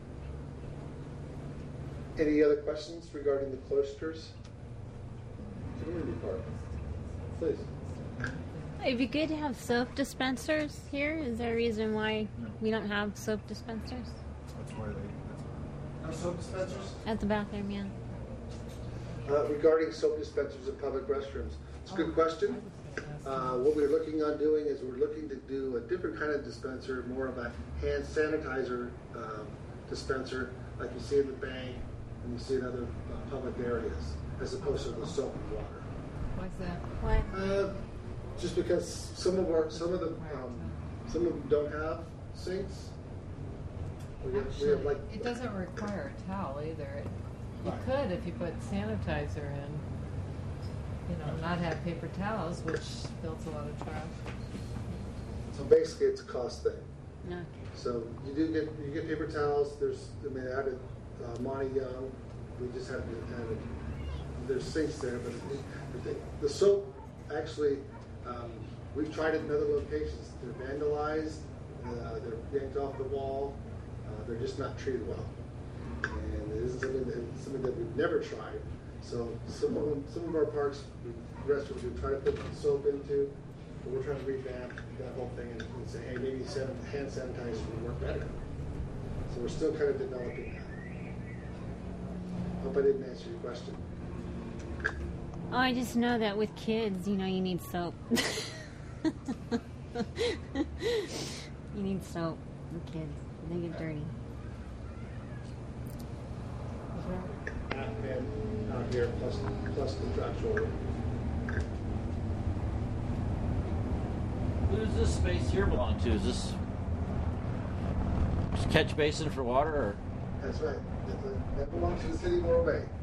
Any other questions regarding the cloisters? Community park. Please. It'd be good to have soap dispensers here. Is there a reason why we don't have soap dispensers That's why they, that's No soap dispensers? at the bathroom? Yeah. Uh, regarding soap dispensers in public restrooms, it's a good question. Uh, what we're looking on doing is we're looking to do a different kind of dispenser, more of a hand sanitizer um, dispenser, like you see in the bank and you see in other uh, public areas, as opposed to the soap and water. What's that? What? Uh, just because some of our, some of the, um, some of them don't have sinks. We have, we have Actually, like it doesn't require a towel either. It, you Right. could if you put sanitizer in. You know, not have paper towels, which builds a lot of trash. So basically, it's a cost thing. No. So you do get you get paper towels. There's I mean I added uh, Monty Young. We just had to add it. There's sinks there, but it, the, the soap actually um, we've tried it in other locations. They're vandalized. Uh, they're yanked off the wall. Uh, they're just not treated well, and it isn't something that something that we've never tried. So some of them, some of our parks, restaurants, we try to put soap into, but we're trying to revamp that whole thing and, and say, hey, maybe san- hand sanitizer would work better. So we're still kind of developing that. Hope I didn't answer your question. Oh, I just know that with kids, you know, you need soap. You need soap with kids. They get dirty. Admin out here plus plus contractual. Who does this space here belong to? Is this just catch basin for water, or? That's right. That's a, that belongs to the city of Morro Bay.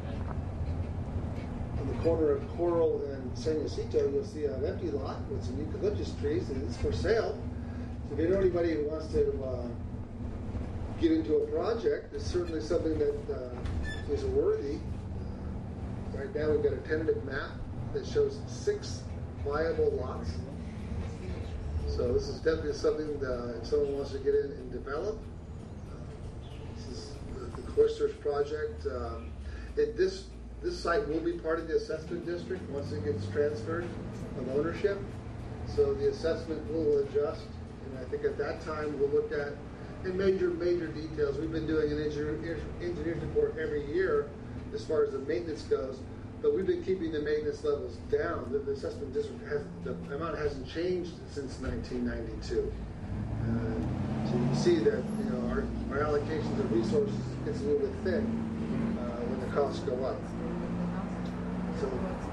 On the corner of Coral and San Jacinto, you'll see an empty lot with some eucalyptus trees, and it's for sale. So if you know anybody who wants to uh, get into a project, it's certainly something that uh, is worthy. Uh, right now, we've got a tentative map that shows six viable lots. So this is definitely something that if someone wants to get in and develop, uh, this is the, the Cloisters project. Um, it, this this site will be part of the assessment district once it gets transferred of ownership. So the assessment will adjust, and I think at that time we'll look at in major major details. We've been doing an engineer, engineer's report every year as far as the maintenance goes. But we've been keeping the maintenance levels down. The, the assessment district has the amount hasn't changed since nineteen ninety-two. Uh, so you can see that you know our, our allocations of resources gets a little bit thin uh, when the costs go up. So,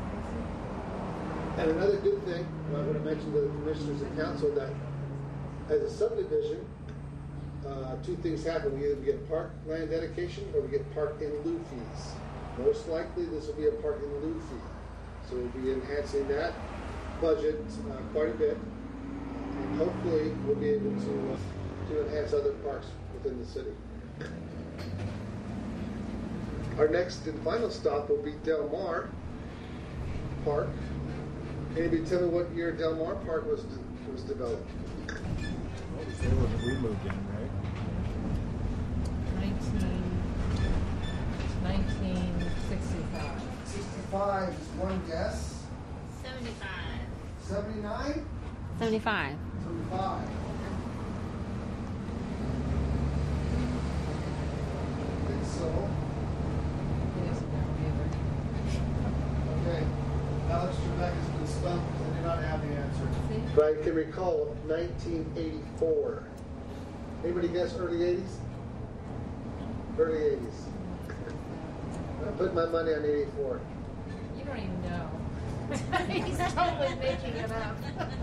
and another good thing, I want to mention to the commissioners and council that as a subdivision, uh, two things happen: we either get park land dedication or we get park in lieu fees. Most likely, this will be a park in lieu fee. So we'll be enhancing that budget uh, quite a bit. And hopefully, we'll be able to, uh, to enhance other parks within the city. Our next and final stop will be Del Mar Park. Anybody tell me what year Del Mar Park was, de- was developed? What was there when we moved in, right? nineteen, nineteen sixty-five. sixty-five is one guess. seventy-five. seventy-nine? seventy-five. seventy-five. I think so. He doesn't know Okay. Alex Trebek has been stumped. I do not have the answer. either. See? But I can recall nineteen eighty-four. Anybody guess early eighties? Early eighties. I put my money on eighty-four. You don't even know. He's totally making it up.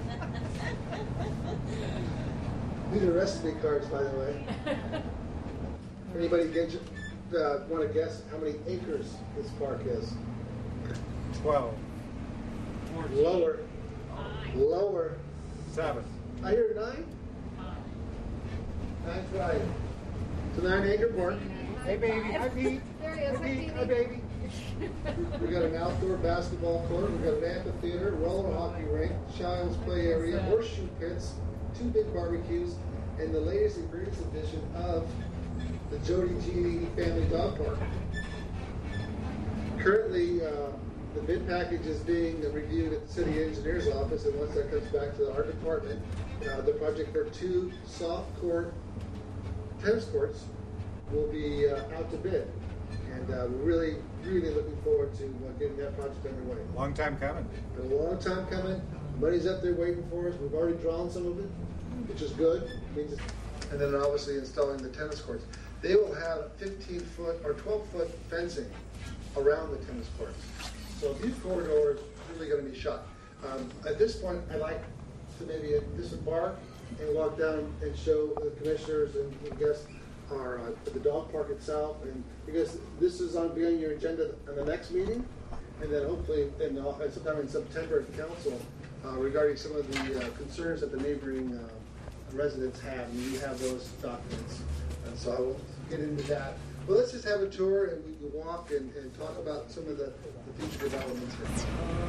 These are recipe cards, by the way. Anybody get, uh, want to guess how many acres this park is? Twelve. Lower. Lower. Seven. I hear nine. Nine's right. It's a nine acre park. Hey, baby. Hi, Pete. There he is. Hi, Pete. Hi, baby. We got an outdoor basketball court. We got an amphitheater, roller hockey rink, child's play area, horseshoe pits, two big barbecues, and the latest and greatest edition of the Jody G. Family Dog Park. Currently, uh, the bid package is being reviewed at the city engineer's office, and once that comes back to our department, uh, the project for two soft court tennis courts will be uh, out to bid. And uh, we're really, really looking forward to uh, getting that project underway. Long time coming. Been a long time coming. Money's up there waiting for us. We've already drawn some of it, which is good. It means it's, and then obviously installing the tennis courts. They will have fifteen foot or twelve foot fencing around the tennis courts. So these corridors are really going to be shut. Um, at this point, I'd like to maybe disembark and walk down and show the commissioners and the guests our, uh, the dog park itself, and because this is on being your agenda in the next meeting, and then hopefully in, uh, sometime in September at council uh, regarding some of the uh, concerns that the neighboring uh, residents have, and we have those documents. And so I will get into that. But let's just have a tour and we can walk and, and talk about some of the, the future developments here.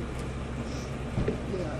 Yeah.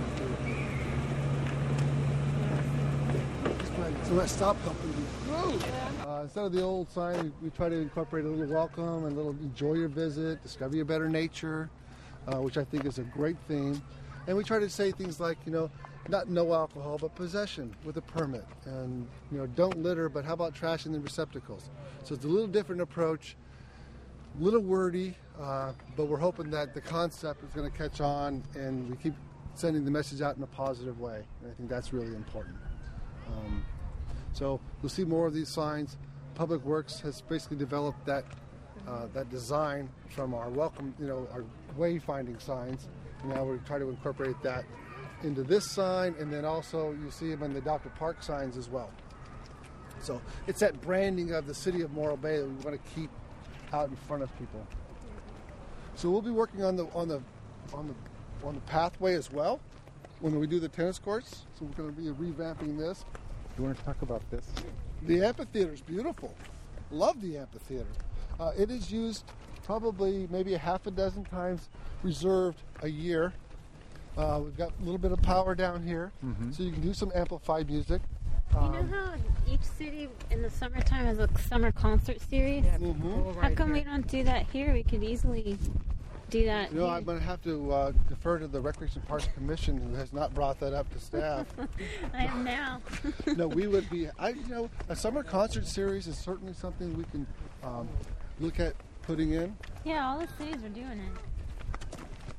So let's stop company. Uh, instead of the old sign, we, we try to incorporate a little welcome and a little enjoy your visit, discover your better nature, uh, which I think is a great theme. And we try to say things like, you know, not no alcohol, but possession with a permit. And, you know, don't litter, but how about trash in the receptacles? So it's a little different approach, a little wordy, uh, but we're hoping that the concept is going to catch on and we keep sending the message out in a positive way. And I think that's really important. Um, so you'll see more of these signs. Public Works has basically developed that uh, that design from our welcome, you know, our wayfinding signs. And now we try to incorporate that into this sign, and then also you see them in the Doctor Park signs as well. So it's that branding of the city of Morro Bay that we want to keep out in front of people. So we'll be working on the on the on the on the pathway as well when we do the tennis courts. So we're going to be revamping this. You want to talk about this? The amphitheater is beautiful. Love the amphitheater. Uh, it is used probably maybe a half a dozen times, reserved a year. Uh, we've got a little bit of power down here, mm-hmm. so you can do some amplified music. Um, you know how each city in the summertime has a summer concert series? Yeah, mm-hmm. How come we don't do that here? We could easily do that. You know, here. I'm going to have to uh, defer to the Recreation Parks Commission, who has not brought that up to staff. I am now. No, we would be. I, you know, a summer concert series is certainly something we can um, look at putting in. Yeah, all the cities are doing it.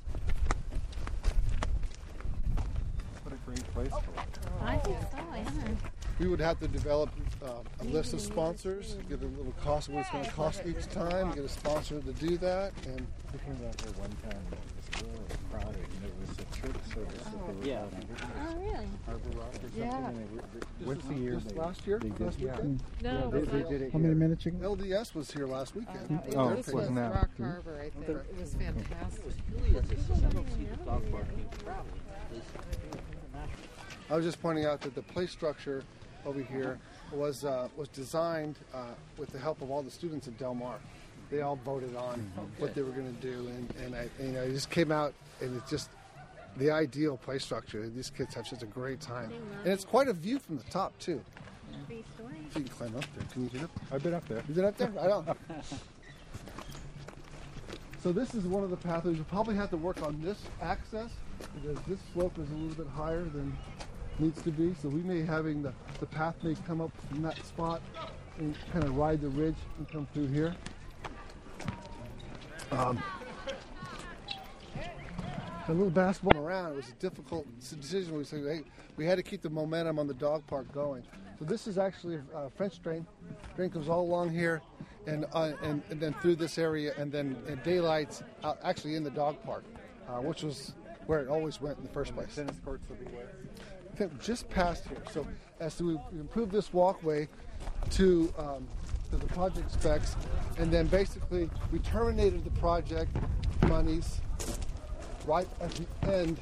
What a great place for it. I think so. Yeah. We would have to develop uh, a list of sponsors, get a little cost of what it's going to cost each time, get a sponsor to do that, and I came out there one time and it was really crowded, and it was a church service that they were Yeah. having. Oh, really? Harbor Rock or something. Yeah. And they were, they, once a year. just they, last year? They did, Last yeah. weekend? No, Yeah, they, it they was did it How many here. minutes ago? L D S was here last Uh, weekend. no, It was Oh, their this thing. was wasn't that- Rock Harbor, I think. It was fantastic. I was just pointing out that the play structure over here was uh, was designed uh, with the help of all the students at Del Mar. They all voted on what they were going to do, and, and I, you know, it just came out, and it's just the ideal play structure. These kids have such a great time, and it's quite a view from the top too. Three stories. If you can climb up there, can you get up? I've been up there. You been up there? I don't. So this is one of the pathways. We'll probably have to work on this access because this slope is a little bit higher than needs to be. So we may having the, the path may come up from that spot and kind of ride the ridge and come through here. Um, a little basketball around. It was a difficult decision. We said, hey, we had to keep the momentum on the dog park going. So this is actually a French drain. Drain comes all along here, and uh, and, and then through this area, and then and daylights out actually in the dog park, uh, which was where it always went in the first place. Tennis courts will be where? I think just past here. So as we improve this walkway to um, to the project specs, and then basically we terminated the project monies right at the end.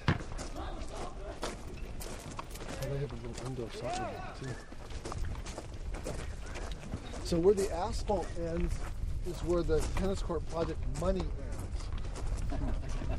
Oh, they have a little indoor soccer ball too. So where the asphalt ends is where the tennis court project money ends.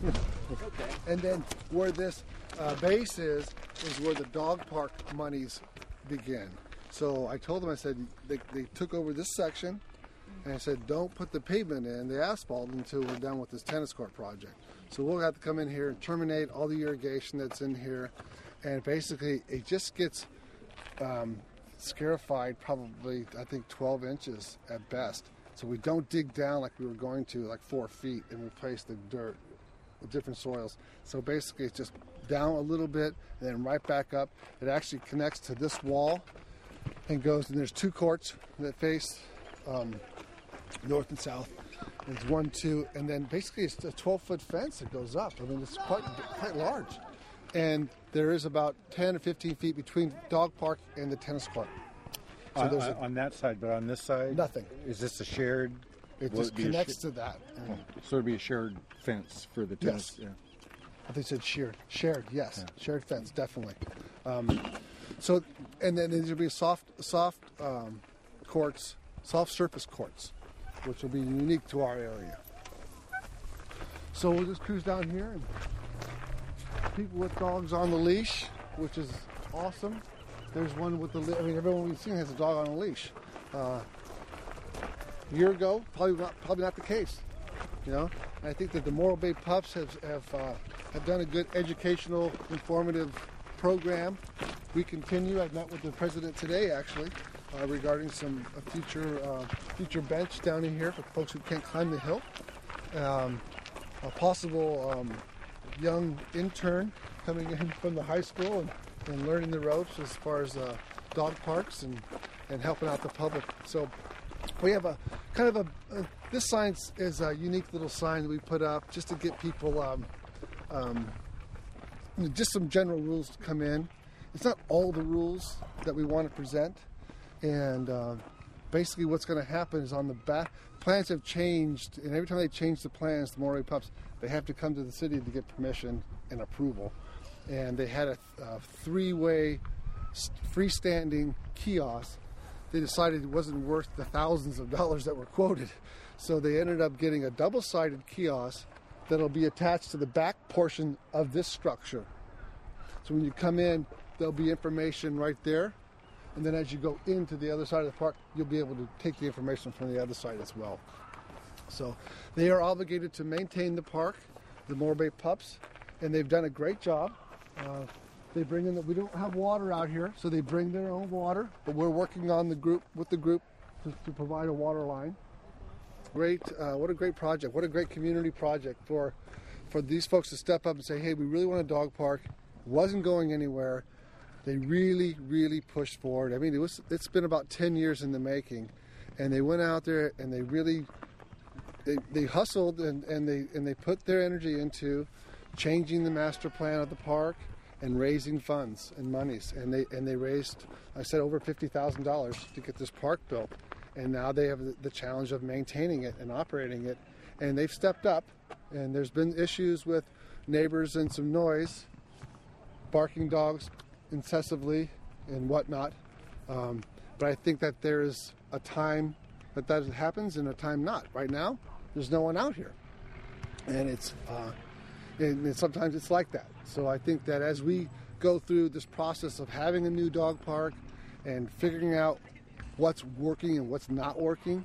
And then where this uh, base is, is where the dog park monies begin. So I told them, I said, they, they took over this section, and I said, don't put the pavement in, the asphalt, until we're done with this tennis court project. So we'll have to come in here and terminate all the irrigation that's in here, and basically it just gets um, scarified probably, I think, twelve inches at best. So we don't dig down like we were going to, like four feet, and replace the dirt with different soils. So basically it's just down a little bit and then right back up. It actually connects to this wall and goes, and there's two courts that face um, north and south. There's one, two, and then basically it's a twelve-foot fence that goes up. I mean, it's quite quite large. And there is about ten or fifteen feet between dog park and the tennis court. So on, there's on, a, on that side, but on this side? Nothing. Is this a shared? It will just be a connects sh- to that. Oh, so it'd be a shared fence for the tennis? Yes. Yeah. I think it said shared. Shared, yes. Yeah. Shared fence, definitely. Um, so, and then there'll be soft, soft um, courts, soft surface courts, which will be unique to our area. So we'll just cruise down here, and people with dogs on the leash, which is awesome. There's one with the, li- I mean, everyone we've seen has a dog on a leash. Uh, a year ago, probably not, probably not the case. You know, and I think that the Morro Bay Pups have have, uh, have done a good educational, informative program. We continue. I've met with the president today, actually, uh, regarding some a future uh, future bench down in here for folks who can't climb the hill. Um, a possible um, young intern coming in from the high school and, and learning the ropes as far as uh, dog parks and, and helping out the public. So we have a kind of a, a this sign is a unique little sign that we put up just to get people um, um, you know, just some general rules to come in. It's not all the rules that we want to present, and uh, basically what's going to happen is on the back, plans have changed, and every time they change the plans, the Morro Bay Pups, they have to come to the city to get permission and approval. And they had a, a three-way freestanding kiosk. They decided it wasn't worth the thousands of dollars that were quoted. So they ended up getting a double-sided kiosk that'll be attached to the back portion of this structure. So when you come in, there'll be information right there. And then as you go into the other side of the park, you'll be able to take the information from the other side as well. So they are obligated to maintain the park, the Morro Bay Pups, and they've done a great job. Uh, they bring in, the, we don't have water out here, so they bring their own water, but we're working on the group, with the group to, to provide a water line. Great, uh, what a great project, what a great community project for, for these folks to step up and say, hey, we really want a dog park, wasn't going anywhere. They really, really pushed forward. I mean, it was, it's been about ten years in the making, and they went out there and they really, they, they hustled and, and they and they put their energy into changing the master plan of the park and raising funds and monies. And they and they raised, I said, over fifty thousand dollars to get this park built. And now they have the, the challenge of maintaining it and operating it. And they've stepped up. And there's been issues with neighbors and some noise, barking dogs incessantly and whatnot, um, but I think that there is a time that that happens and a time not. Right now, there's no one out here, and it's uh, and, and sometimes it's like that. So I think that as we go through this process of having a new dog park and figuring out what's working and what's not working,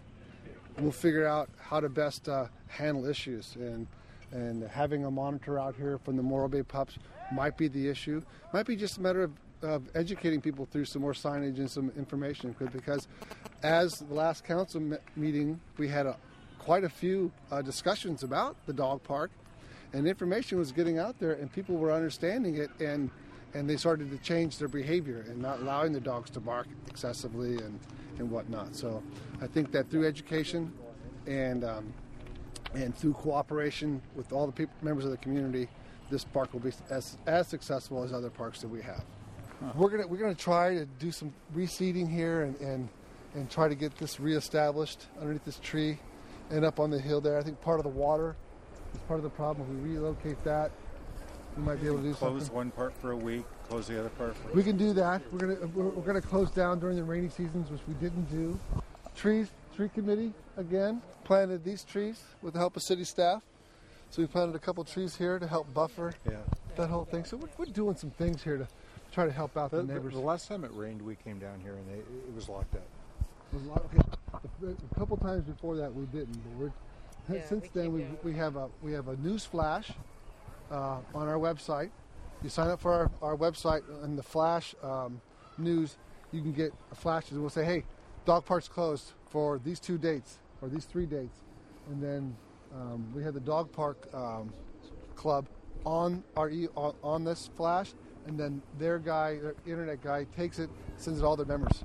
we'll figure out how to best uh, handle issues. And and having a monitor out here from the Morro Bay Pups might be the issue. Might be just a matter of, of educating people through some more signage and some information, because as the last council me- meeting, we had a, quite a few uh, discussions about the dog park, and information was getting out there, and people were understanding it, and and they started to change their behavior and not allowing the dogs to bark excessively and, and whatnot. So I think that through education and um, and through cooperation with all the people, members of the community, this park will be as as successful as other parks that we have. Huh. We're gonna we're gonna try to do some reseeding here and, and and try to get this reestablished underneath this tree and up on the hill there. I think part of the water is part of the problem. If we relocate that, we might be able to do close something. one part for a week, close the other part for a We can do that. We're gonna we're, we're gonna close down during the rainy seasons, which we didn't do. Trees tree committee again planted these trees with the help of city staff. So we planted a couple trees here to help buffer Yeah. that whole thing. So we're, we're doing some things here to try to help out The, the the, neighbors. the last time it rained, we came down here and they, it was locked up. There's a, lot, okay, a couple times before that we didn't, but we're Yeah, since we then keep we doing we have a we have a news flash uh, on our website. You sign up for our, our website and the flash um, news. You can get a flash and we'll say, hey, dog park's closed for these two dates or these three dates, and then um, we have the dog park um, club on our e- on, on this flash, and then their guy, their internet guy, takes it, sends it to all their members.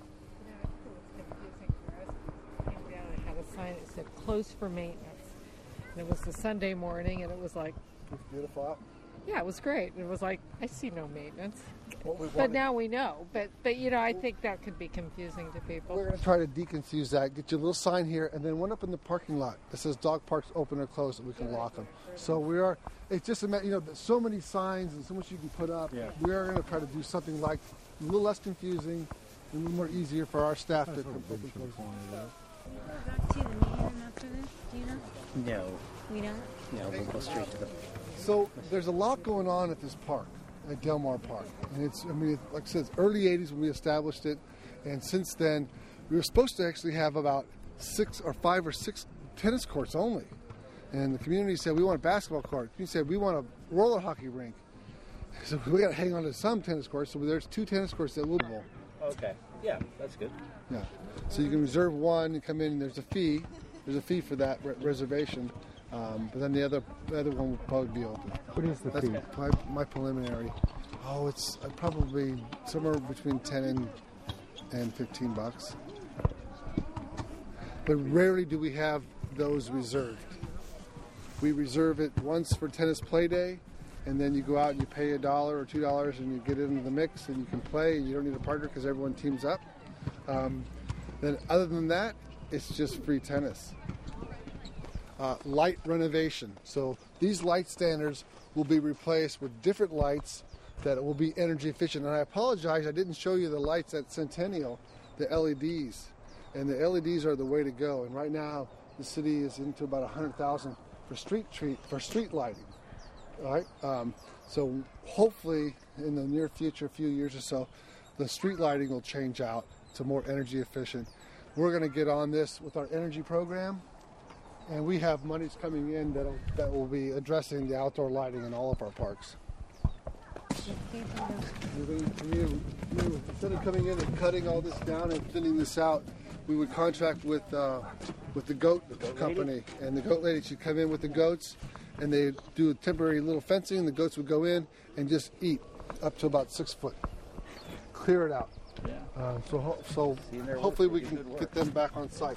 It had a sign that said closed for maintenance. And it was the Sunday morning, and it was like, It's beautiful out. yeah, it was great. It was like, I see no maintenance. What we But wanted- now we know. But, but you know, I think that could be confusing to people. We're going to try to deconfuse that, get you a little sign here, and then one up in the parking lot that says dog parks open or closed, that we can lock them. So we are, it's just, a ma- you know, there's so many signs and so much you can put up. Yeah. We are going to try to do something like a little less confusing, and a little more easier for our staff to open close. Back to the meeting after this, do you know? No, We don't? no, we'll go straight to the. So there's a lot going on at this park, at Delmar Park, and it's, I mean, like I said, it's early eighties when we established it, and since then, we were supposed to actually have about six or five or six tennis courts only, and the community said we want a basketball court. The community said we want a roller hockey rink, so we got to hang on to some tennis courts. So there's two tennis courts that will be. Okay, yeah, that's good. Yeah, so you can reserve one and come in. And there's a fee. There's a fee for that re- reservation. Um, but then the other the other one will probably be open. What is the That's fee? my, my preliminary. Oh, it's uh, probably somewhere between ten and and fifteen bucks. But rarely do we have those reserved. We reserve it once for tennis play day, and then you go out and you pay a dollar or two dollars and you get into the mix and you can play. And you don't need a partner because everyone teams up. Um, then other than that, it's just free tennis. Uh, light renovation. So these light standards will be replaced with different lights that will be energy efficient. And I apologize, I didn't show you the lights at Centennial, the L E Ds. And the L E Ds are the way to go. And right now, the city is into about one hundred thousand for street treat for street lighting. All right. Um, so hopefully, in the near future, a few years or so, the street lighting will change out to more energy efficient. We're going to get on this with our energy program. And we have monies coming in that'll, that will be addressing the outdoor lighting in all of our parks. We- we- we- Instead of coming in and cutting all this down and thinning this out, we would contract with uh, with the goat, company, and the goat lady should come in with the goats, and they do a temporary little fencing. And the goats would go in and just eat up to about six foot, clear it out. Yeah. Uh, so ho- so hopefully we can get them back on site.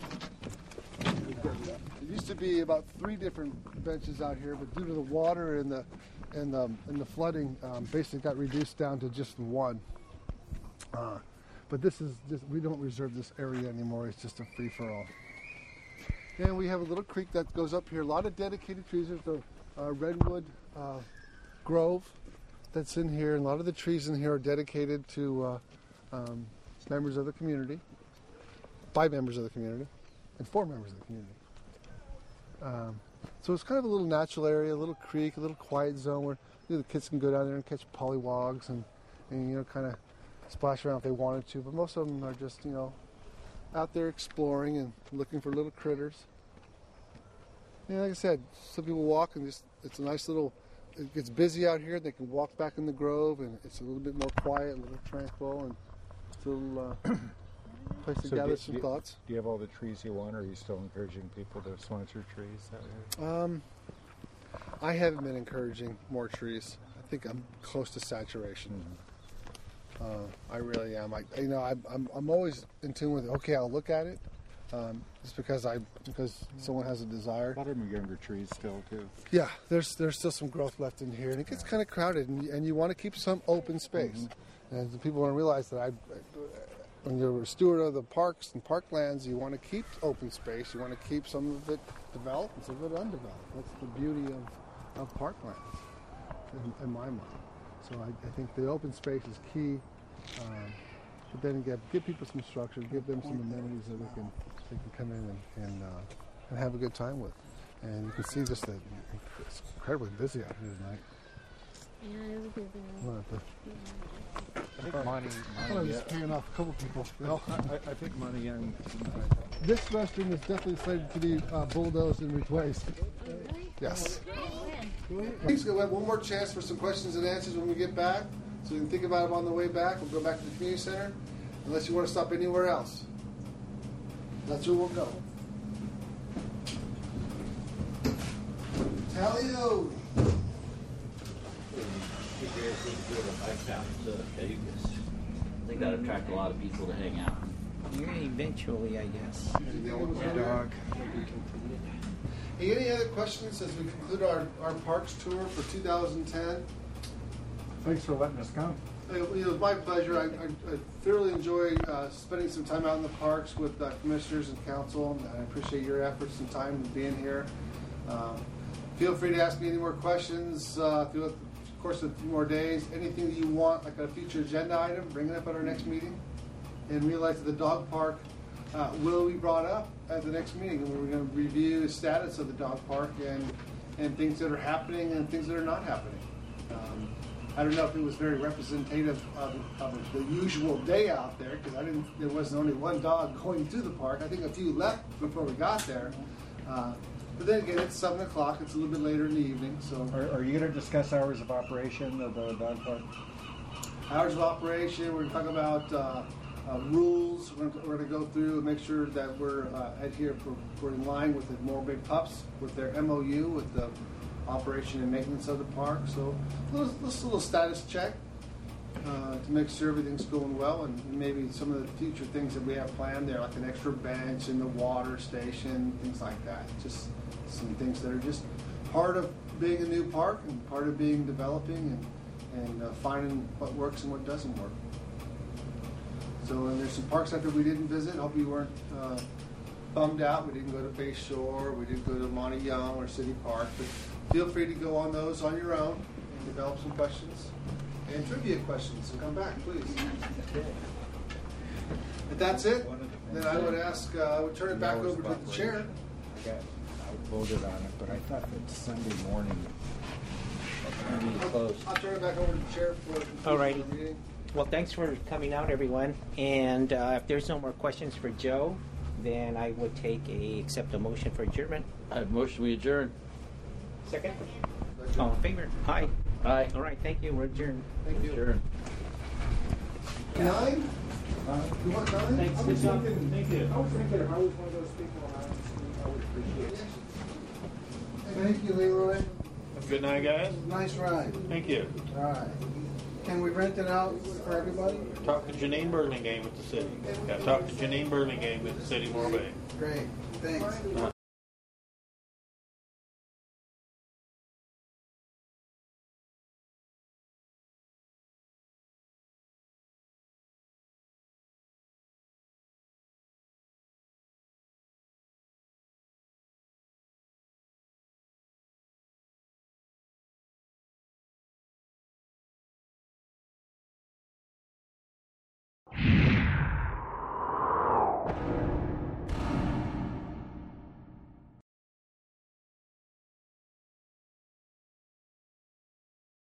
It used to be about three different benches out here, but due to the water and the and the, and the flooding, um, basically got reduced down to just one. Uh, but this is just, we don't reserve this area anymore. It's just a free for all. And we have a little creek that goes up here. A lot of dedicated trees. There's the uh, redwood uh, grove that's in here, and a lot of the trees in here are dedicated to uh, um, members of the community, by members of the community, and for members of the community. Um, so it's kind of a little natural area, a little creek, a little quiet zone where you know, the kids can go down there and catch pollywogs and, and you know kind of splash around if they wanted to. But most of them are just you know out there exploring and looking for little critters. And like I said, some people walk and just it's a nice little. It gets busy out here. They can walk back in the grove, and it's a little bit more quiet, a little tranquil, and it's a little uh, place to So gather do- some do- thoughts. Do you have all the trees you want, or are you still encouraging people to sponsor trees out here? Um, I haven't been encouraging more trees. I think I'm close to saturation. Uh, I really am. I, you know, I, I'm, I'm always in tune with. Okay, I'll look at it, um, just because I because someone has a desire. A lot of them are younger trees still, too. Yeah, there's there's still some growth left in here, and it gets kind of crowded, and, and you want to keep some open space. And the people want to realize that I, when you're a steward of the parks and parklands, you want to keep open space. You want to keep some of it developed and some of it undeveloped. That's the beauty of, of parklands, in, in my mind. So I, I think the open space is key. Um, but then give, give people some structure, give them some amenities that they can they can come in and and, uh, and have a good time with. And you can see just that it's incredibly busy out here tonight. Yeah, it was a busy night. Well, the- I think Monty, I thought I was just paying off a couple people. Well, I, I think Monty Young. this restroom is definitely slated to be uh, bulldozed and replaced. Oh, really? Yes. When? We're going to have one more chance for some questions and answers when we get back, so we can think about them on the way back. We'll go back to the community center, unless you want to stop anywhere else. That's where we'll go. Tally-o! I think that attract a lot of people to hang out. Yeah, eventually, I guess. Dog. Hey, any other questions as we conclude our, our parks tour for two thousand ten? Thanks for letting us come. It it was my pleasure. I, I, I thoroughly enjoy uh, spending some time out in the parks with uh, commissioners and council. And I appreciate your efforts and time in being here. Um, feel free to ask me any more questions uh, throughout the course of a few more days. Anything that you want, like a future agenda item, bring it up at our next meeting. And realize that the dog park uh, will be brought up at the next meeting. And we're going to review the status of the dog park and, and things that are happening and things that are not happening. Um, I don't know if it was very representative of, of the usual day out there, because I didn't. There wasn't only one dog going to the park. I think a few left before we got there. Uh, but then again, it's seven o'clock. It's a little bit later in the evening. So, Are, are you going to discuss hours of operation of the dog park? hours of operation. We're going to talk about uh, uh, rules. We're going to go through and make sure that we're uh, adhere for, we're in line with the More Big Pups with their M O U with the operation and maintenance of the park. So a little, just a little status check uh, to make sure everything's going well, and maybe some of the future things that we have planned there, like an extra bench in the water station, things like that. Just some things that are just part of being a new park and part of being developing and, and uh, finding what works and what doesn't work. So and there's some parks out there we didn't visit. Hope you weren't uh, bummed out. We didn't go to Bay Shore. We didn't go to Monty Young or City Park. But feel free to go on those on your own and develop some questions and trivia questions. So come back, please. If that's it, then I would ask, uh, I would turn it back over to the chair. I got, I voted on it, but I thought that Sunday morning. I'll, I'll turn it back over to the chair for the conclusion Alrighty. of the meeting. Well, thanks for coming out, everyone. And uh, if there's no more questions for Joe, then I would take a accept a motion for adjournment. I motion we adjourn. Second. All in favor? Aye. Aye. All right. Thank you. We're adjourned. Thank you. Adjourn. Nine? You want nine? Thanks. I was thinking- Thank you. I was thinking if I was one of those people, I would appreciate it. Thank you, Leroy. Good night, guys. Nice ride. Thank you. All right. Can we rent it out for everybody? Talked to Janine Burlingame with the city. Got to talk to Janine Burlingame with the city of Moore Bay. Great. Thanks.